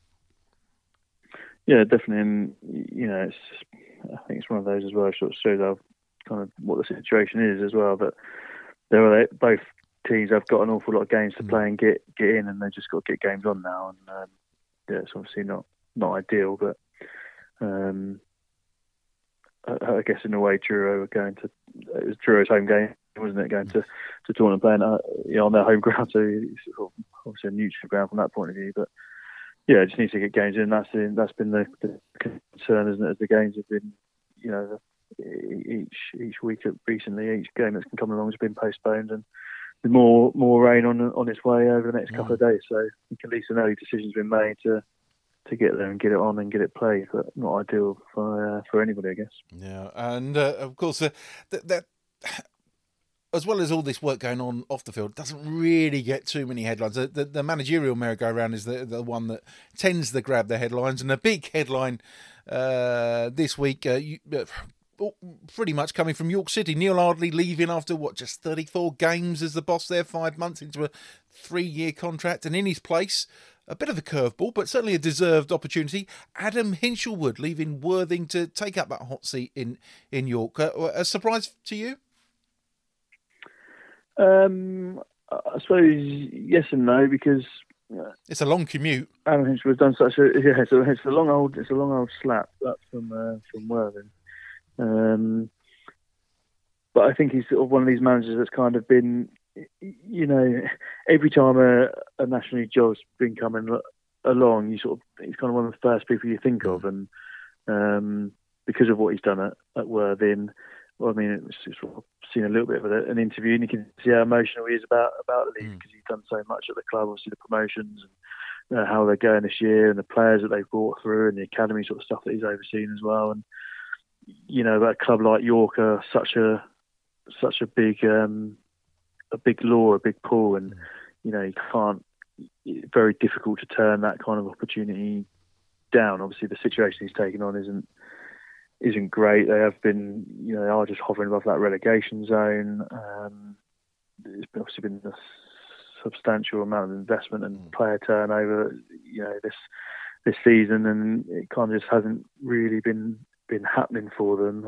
Yeah, definitely, and I think it's one of those as well. It sort of shows how kind of what the situation is as well. But both teams have got an awful lot of games to play and get in, and they've just got to get games on now. And it's obviously not ideal, but I guess in a way, Truro were going to. It was Truro's home game, wasn't it? Going to Taunton playing on their home ground, so it's sort of obviously a neutral ground from that point of view. But yeah, just needs to get games in. That's been the concern, isn't it? As the games have been, each week recently, each game that's come along has been postponed, and there's more rain on its way over the next couple of days. So I think at least an early decision's been made to get there and get it on and get it played, but not ideal for anybody, I guess. Yeah, and of course that as well as all this work going on off the field, doesn't really get too many headlines. The managerial merry-go-round is the one that tends to grab the headlines, and a big headline this week, pretty much coming from York City. Neil Ardley leaving after, just 34 games as the boss there, 5 months into a 3-year contract, and in his place, a bit of a curveball, but certainly a deserved opportunity, Adam Hinshelwood leaving Worthing to take up that hot seat in York. A surprise to you? I suppose yes and no, because it's a long commute. Adam Hinshelwood's done such a it's a long old slap up from Worthing. But I think he's sort of one of these managers that's kind of been, every time a national league job's been coming along, he's kind of one of the first people you think of, and because of what he's done at Worthing. Well, I mean, it's sort of seen a little bit of an interview, and you can see how emotional he is about the league, because he's done so much at the club. Obviously, the promotions and how they're going this year, and the players that they've brought through, and the academy sort of stuff that he's overseen as well. And a club like York are such a big law, a big pull, and you can't. It's very difficult to turn that kind of opportunity down. Obviously, the situation he's taken on isn't great. They have been, they are just hovering above that relegation zone. There's obviously been a substantial amount of investment and player turnover, this season, and it kind of just hasn't really been happening for them.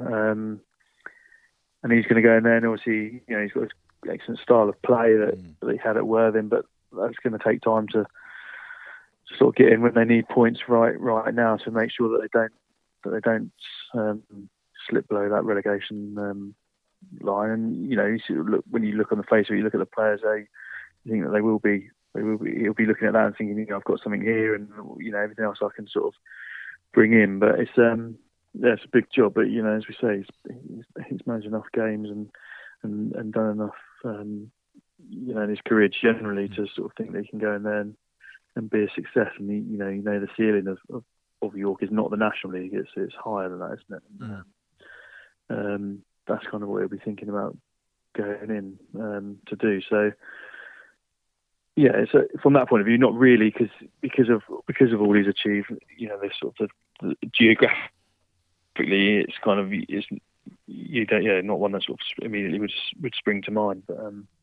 And he's going to go in there, and obviously, he's got an excellent style of play that he had at Worthing, but that's going to take time to sort of get in when they need points right now to make sure that they don't slip below that relegation line. And when you look on the face of it, you look at the players, you think that he'll be looking at that and thinking, I've got something here, and everything else I can sort of bring in. But it's a big job. But as we say, he's managed enough games and done enough, in his career generally to sort of think that he can go in there and be a success. And the ceiling of York is not the National League; it's higher than that, isn't it? That's kind of what he'll be thinking about going in to do. So. Yeah, so from that point of view, not really, because of all he's achieved. This sort of geographically, it's kind of not one that sort of immediately would spring to mind. But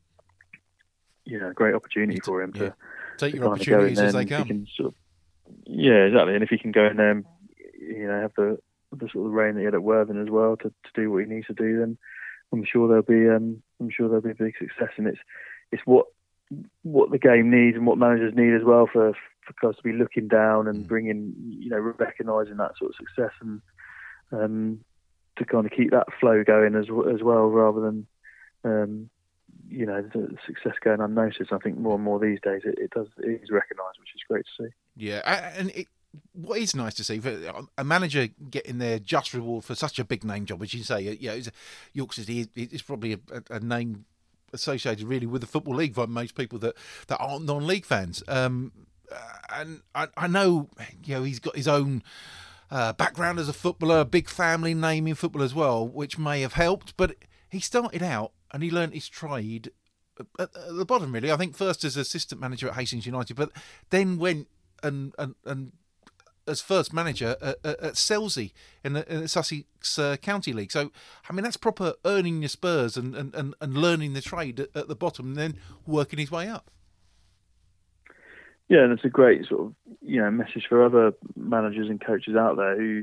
great opportunity for him to take your opportunities as they come. Exactly. And if he can go in there and have the sort of reign that he had at Worthing as well to do what he needs to do, then I'm sure there'll be a big success. And it's what the game needs and what managers need as well for clubs to be looking down and bringing, recognising that sort of success and to kind of keep that flow going as well, rather than the success going unnoticed. I think more and more these days it is recognised, which is great to see. Yeah, and what is nice to see, for a manager getting their just reward for such a big name job, as you say, York City is probably a name associated really with the Football League by most people that aren't non-league fans. And I know, he's got his own background as a footballer, a big family name in football as well, which may have helped. But he started out and he learnt his trade at the bottom, really. I think first as assistant manager at Hastings United, but then went and as first manager at Selsey in the Sussex County League. So, I mean, that's proper earning your spurs and learning the trade at the bottom and then working his way up. Yeah, and it's a great sort of, message for other managers and coaches out there who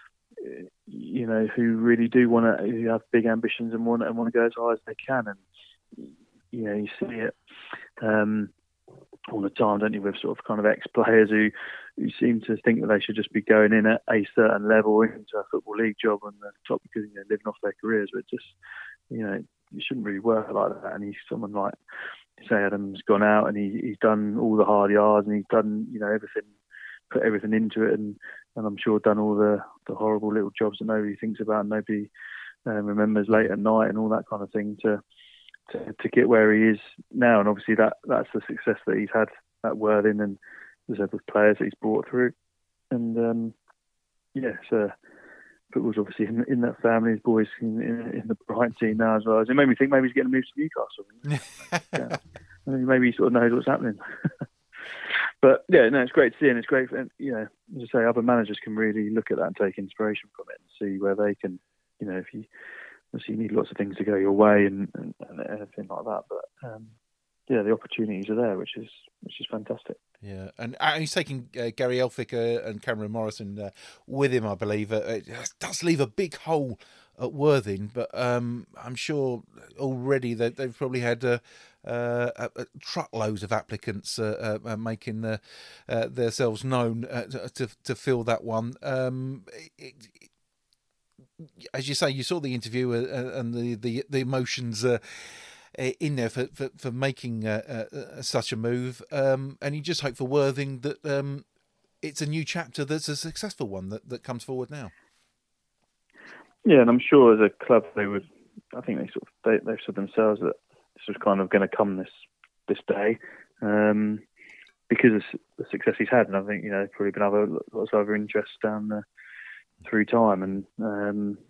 really do want to, who have big ambitions and want to go as high as they can. And, you see it all the time, don't you, with sort of kind of ex-players who seem to think that they should just be going in at a certain level into a Football League job on the top because living off their careers, but just you shouldn't really work like that. And he's someone like, say, Adam's gone out and he's done all the hard yards and he's done everything, put everything into it, and I'm sure done all the horrible little jobs that nobody thinks about and nobody remembers late at night and all that kind of thing to get where he is now. And obviously that's the success that he's had at Worthing and the set of players that he's brought through. And so football's obviously in that family. His boys in the Brighton team now as well. It made me think maybe he's getting moved to Newcastle. I mean, maybe he sort of knows what's happening. But yeah, no, it's great to see, and it's great for, as I say, other managers can really look at that and take inspiration from it and see where they can, if you obviously you need lots of things to go your way and everything like that. But the opportunities are there, which is fantastic. Yeah, and he's taking Gary Elphick and Cameron Morrison with him, I believe. It does leave a big hole at Worthing, but I'm sure already they've probably had truckloads of applicants making themselves known to fill that one. As you say, you saw the interview and the emotions in there for making such a move, and you just hope for Worthing that it's a new chapter that's a successful one that comes forward now. Yeah, and I'm sure as a club they've said themselves that this was kind of going to come this day because of the success he's had, and I think probably been lots of other interests down there through time, and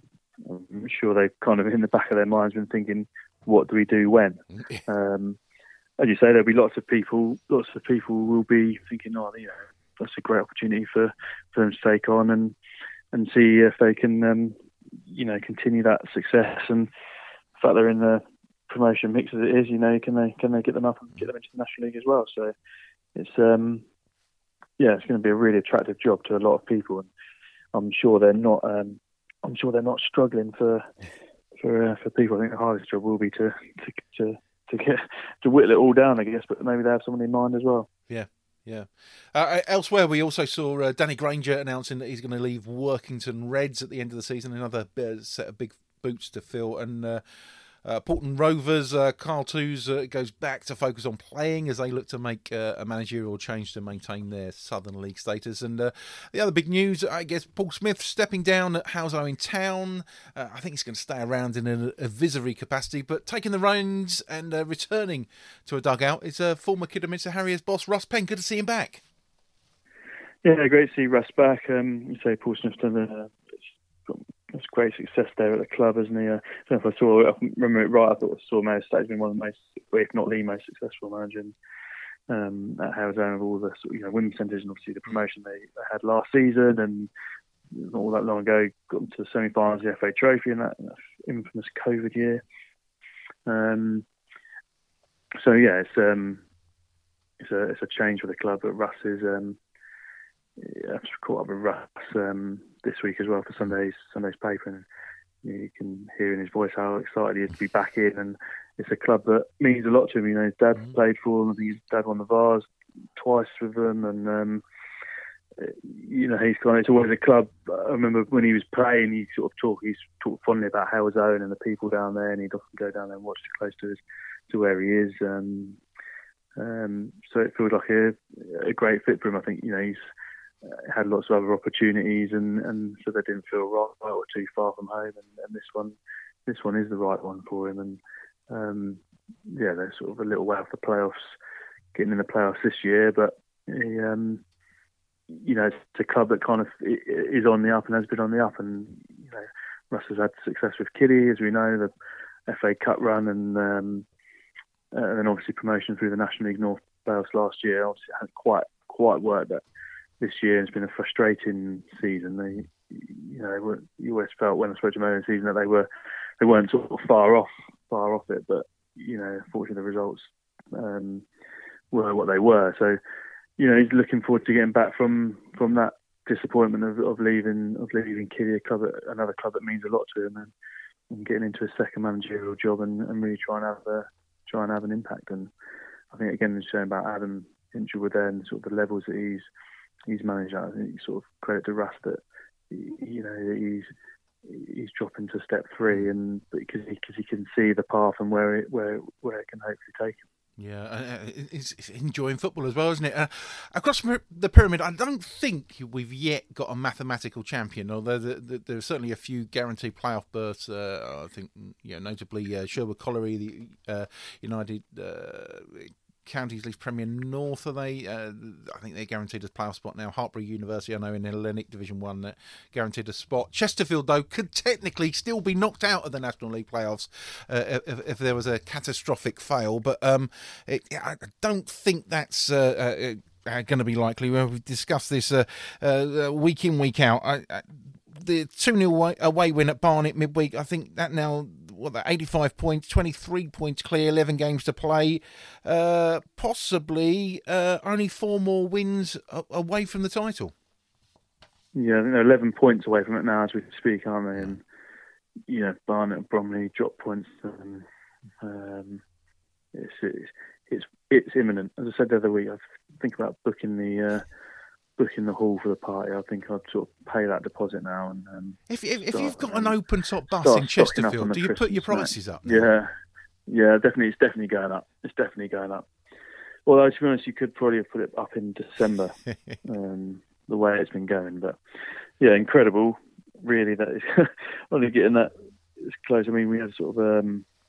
I'm sure they've kind of in the back of their minds been thinking, what do we do when? As you say, there'll be lots of people will be thinking, that's a great opportunity for them to take on and see if they can, continue that success. And the fact they're in the promotion mix as it is, can they get them up and get them into the National League as well? So it's going to be a really attractive job to a lot of people, and I'm sure they're not struggling for people. I think the hardest job will be to whittle it all down, I guess, but maybe they have someone in mind as well. Yeah. Elsewhere, we also saw Danny Granger announcing that he's going to leave Workington Reds at the end of the season. Another set of big boots to fill. And Portland Rovers, Carl Toos goes back to focus on playing as they look to make a managerial change to maintain their Southern League status. And the other big news, I guess, Paul Smith stepping down at Hounslow in Town. I think he's going to stay around in a advisory capacity, but taking the reins and returning to a dugout is former Kidderminster Harriers boss Russ Penn. Good to see him back. Yeah, great to see Russ back. You say Paul Smith's done that's great success there at the club, hasn't he? I don't know if I remember it right. I thought I saw Mayo State has been one of the most, if not the most successful managers at Hounslow, of all the win percentage and obviously the promotion they had last season, and not all that long ago got them to the semi-finals of the FA Trophy in that infamous COVID year. It's a change for the club, but Russ is. I've caught up with Russ this week as well for Sunday's paper, and you can hear in his voice how excited he is to be back in. And it's a club that means a lot to him. His dad played for them. I think his dad won the Vars twice with them, and it's always a club. I remember when he was playing, he's talked fondly about Hale Zone and the people down there, and he'd often go down there and watch it close to where he is. So it feels like a great fit for him. I think he's had lots of other opportunities, and so they didn't feel right or too far from home, and this one is the right one for him. And they're sort of a little way off the playoffs, getting in the playoffs this year, but it's a club that kind of is on the up and has been on the up. And Russ has had success with Kiddie, as we know, the FA Cup run, and then obviously promotion through the National League North playoffs last year. Obviously, it hasn't quite worked that this year. It's been a frustrating season. You always felt when I spoke to them earlier in the season that they weren't sort of far off it, but unfortunately the results were what they were. So he's looking forward to getting back from that disappointment of leaving Kiddie, another club that means a lot to him, and getting into a second managerial job and really try and have an impact. And I think again, the showing about Adam Hinchelwood there and sort of the levels that he's managed at, I think sort of credit to Russ that he's dropping to step 3, and because he can see the path and where it can hopefully take him. Yeah, it's enjoying football as well, isn't it? Across the pyramid, I don't think we've yet got a mathematical champion, although there are certainly a few guaranteed playoff berths. I think, notably Sherwood Colliery, the United Counties League Premier North, are they? I think they're guaranteed a playoff spot now. Hartpury University, I know, in Hellenic Division 1, guaranteed a spot. Chesterfield, though, could technically still be knocked out of the National League playoffs if there was a catastrophic fail. But I don't think that's going to be likely. We've discussed this week in, week out. The 2-0 away win at Barnet midweek, I think that now, 85 points, 23 points clear, 11 games to play. Possibly only 4 more wins away from the title. Yeah, I think they're 11 points away from it now as we speak, aren't they? And, Barnet and Bromley drop points. And, it's imminent. As I said the other week, I think about booking the hall for the party. I think I'd sort of pay that deposit now. And if you've got an open top bus in Chesterfield, do you put your prices up? Yeah, definitely. It's definitely going up. Although to be honest, you could probably have put it up in December, the way it's been going. But yeah, incredible. Really, that is only getting that close. I mean, we had sort of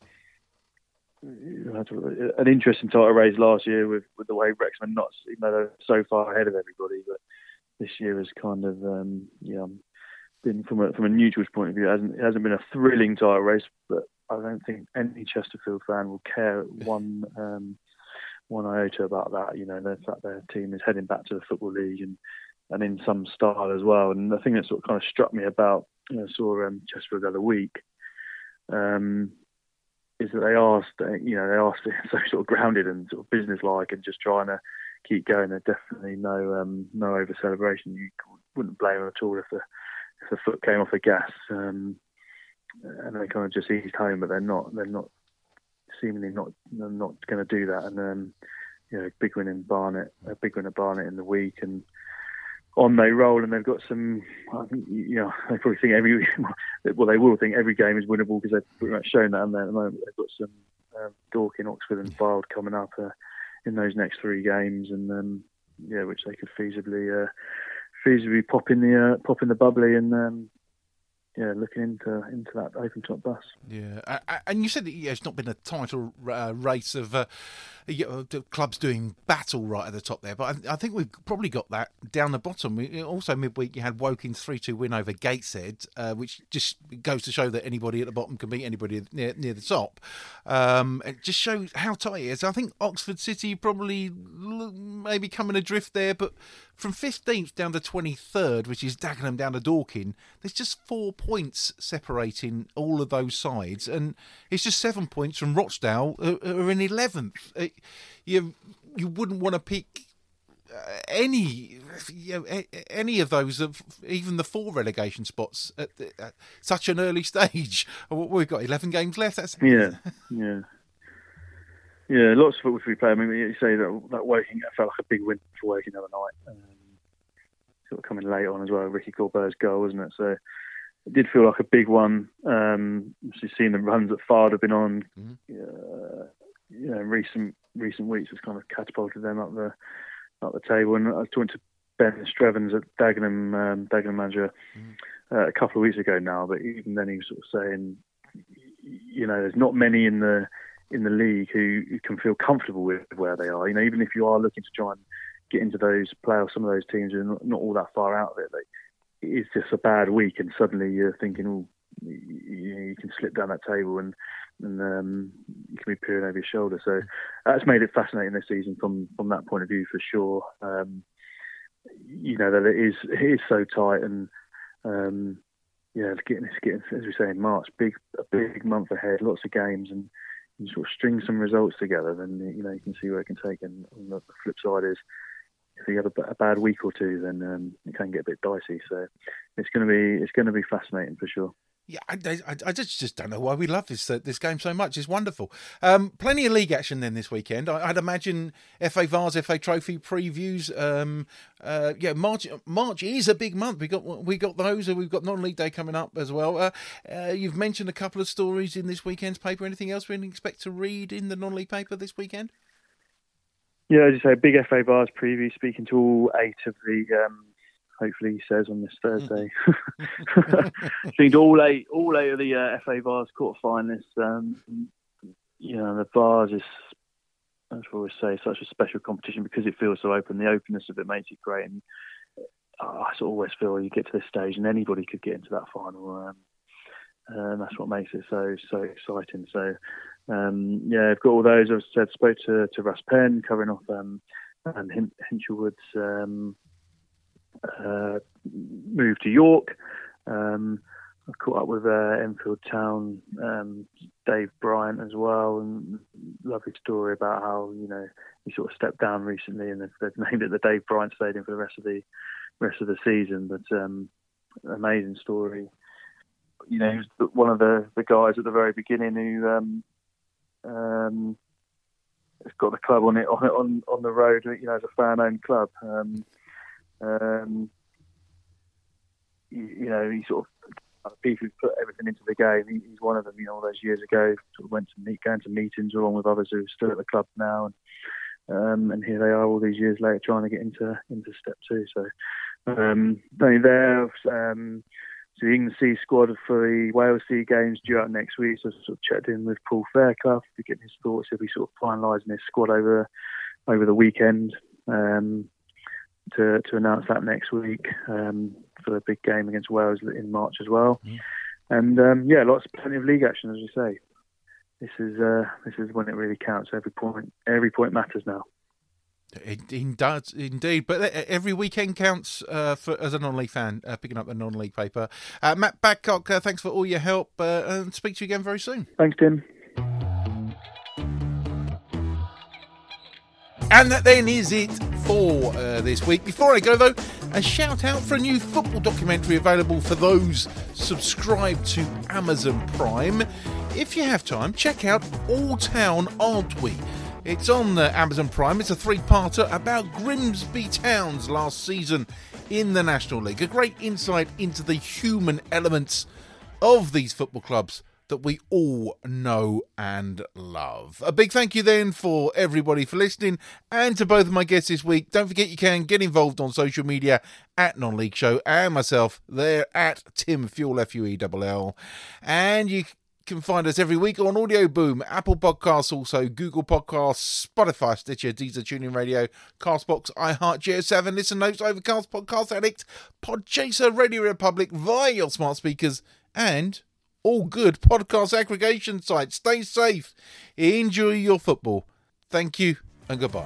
an interesting title race last year with the way Wrexham and Notts, even though they're so far ahead of everybody, but this year is kind of I'm been from a neutral's point of view, it hasn't been a thrilling title race, but I don't think any Chesterfield fan will care one iota about that. You know, the fact their team is heading back to the Football League and in some style as well. And the thing that sort of kind of struck me about, I saw Chesterfield the other week, is that they asked it so sort of grounded and sort of business-like and just trying to keep going. There's definitely no over celebration. You wouldn't blame them at all if the foot came off the gas and they kind of just eased home, but they're not seemingly not going to do that. And big win at Barnet in the week, and on they roll, and they've got some. I think they probably think they will think every game is winnable because they've pretty much shown that. And at the moment, they've got some Dorking, Oxford, and Fylde coming up in those next 3 games, and which they could feasibly pop in the bubbly and looking into that open top bus. Yeah, and you said that it's not been a title race of the clubs doing battle right at the top there, but I think we've probably got that down the bottom. Also, midweek you had Woking's 3-2 win over Gateshead, which just goes to show that anybody at the bottom can beat anybody near the top. It just shows how tight it is. I think Oxford City probably maybe coming adrift there, but from 15th down to 23rd, which is Dagenham down to Dorking, there's just 4 points separating all of those sides, and it's just 7 points from Rochdale, who are in 11th. You wouldn't want to pick any of those, even the 4 relegation spots at such an early stage. We've got 11 games left. Yeah, lots of football to be played. I mean, you say that Woking felt like a big win for Woking the other night. Sort of coming late on as well, Ricky Corbert's goal, wasn't it? So it did feel like a big one. Obviously, seeing the runs that Fylde have been on, recent weeks has kind of catapulted them up the table. And I was talking to Ben Strevens at Dagenham manager a couple of weeks ago now, but even then he was sort of saying, there's not many in the league who can feel comfortable with where they are. Even if you are looking to try and get into those playoffs, some of those teams are not all that far out of it. It's just a bad week, and suddenly you're thinking, you can slip down that table and you can be peering over your shoulder. So that's made it fascinating this season from that point of view for sure. That it is so tight, and it's getting as we say in March, a big month ahead, lots of games, and you sort of string some results together, then you can see where it can take. And on the flip side is, if you have a bad week or two, then it can get a bit dicey. So it's going to be fascinating for sure. Yeah, I just don't know why we love this game so much. It's wonderful. Plenty of league action then this weekend. I'd imagine FA Vars, FA Trophy previews. March is a big month. We got those. We've got non-league day coming up as well. You've mentioned a couple of stories in this weekend's paper. Anything else we expect to read in the non-league paper this weekend? Yeah, as you say, big FA Vars preview. Speaking to all 8 of the. Hopefully, he says on this Thursday. I think all eight of the FA Vars quarter-finalists. The Vars is, as we always say, such a special competition because it feels so open. The openness of it makes it great, and I sort of always feel you get to this stage and anybody could get into that final, and that's what makes it so exciting. So, I've got all those. As I said, spoke to Russ Penn, covering off and Hinchelwood's. Moved to York. I've caught up with Enfield Town, Dave Bryant as well, and lovely story about how he sort of stepped down recently, and they've named it the Dave Bryant Stadium for the rest of the season. But amazing story. He was one of the guys at the very beginning who has got the club on the road. As a fan-owned club. He sort of people who put everything into the game. He's one of them. All those years ago, sort of going to meetings along with others who are still at the club now, and here they are all these years later trying to get into step 2. So there. So the England C squad for the Wales C games due out next week. So I sort of checked in with Paul Fairclough to get his thoughts. He'll be sort of finalising his squad over the weekend. To announce that next week. for the big game against Wales in March as well. Mm. And plenty of league action, as you say. This is when it really counts. Every point matters now. It does indeed, but every weekend counts as a non-league fan picking up a non-league paper. Matt Badcock, thanks for all your help, and speak to you again very soon. Thanks, Tim. And that then is it for this week. Before I go, though, a shout out for a new football documentary available for those subscribed to Amazon Prime. If you have time, check out All Town Aren't We? It's on Amazon Prime. It's a 3-parter about Grimsby Town's last season in the National League. A great insight into the human elements of these football clubs that we all know and love. A big thank you then for everybody for listening, and to both of my guests this week. Don't forget you can get involved on social media at Non-League Show, and myself there at Tim Fuel, Fuell. And you can find us every week on Audio Boom, Apple Podcasts, also Google Podcasts, Spotify, Stitcher, Deezer, TuneIn Radio, Castbox, iHeart, GeoSav, Listen Notes, Overcast, Podcast Addict, Podchaser, Radio Republic, via your smart speakers, and all good podcast aggregation sites. Stay safe, enjoy your football. Thank you and goodbye.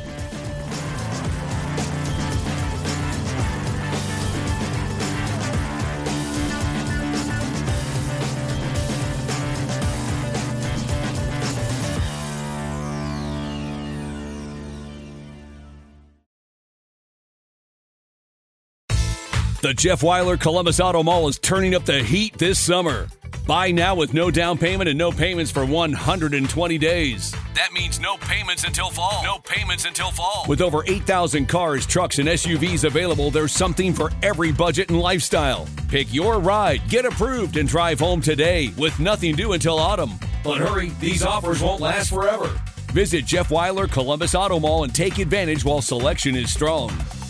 The Jeff Weiler Columbus Auto Mall is turning up the heat this summer. Buy now with no down payment and no payments for 120 days. That means no payments until fall. No payments until fall. With over 8,000 cars, trucks, and SUVs available, there's something for every budget and lifestyle. Pick your ride, get approved, and drive home today with nothing due until autumn. But hurry, these offers won't last forever. Visit Jeff Weiler Columbus Auto Mall and take advantage while selection is strong.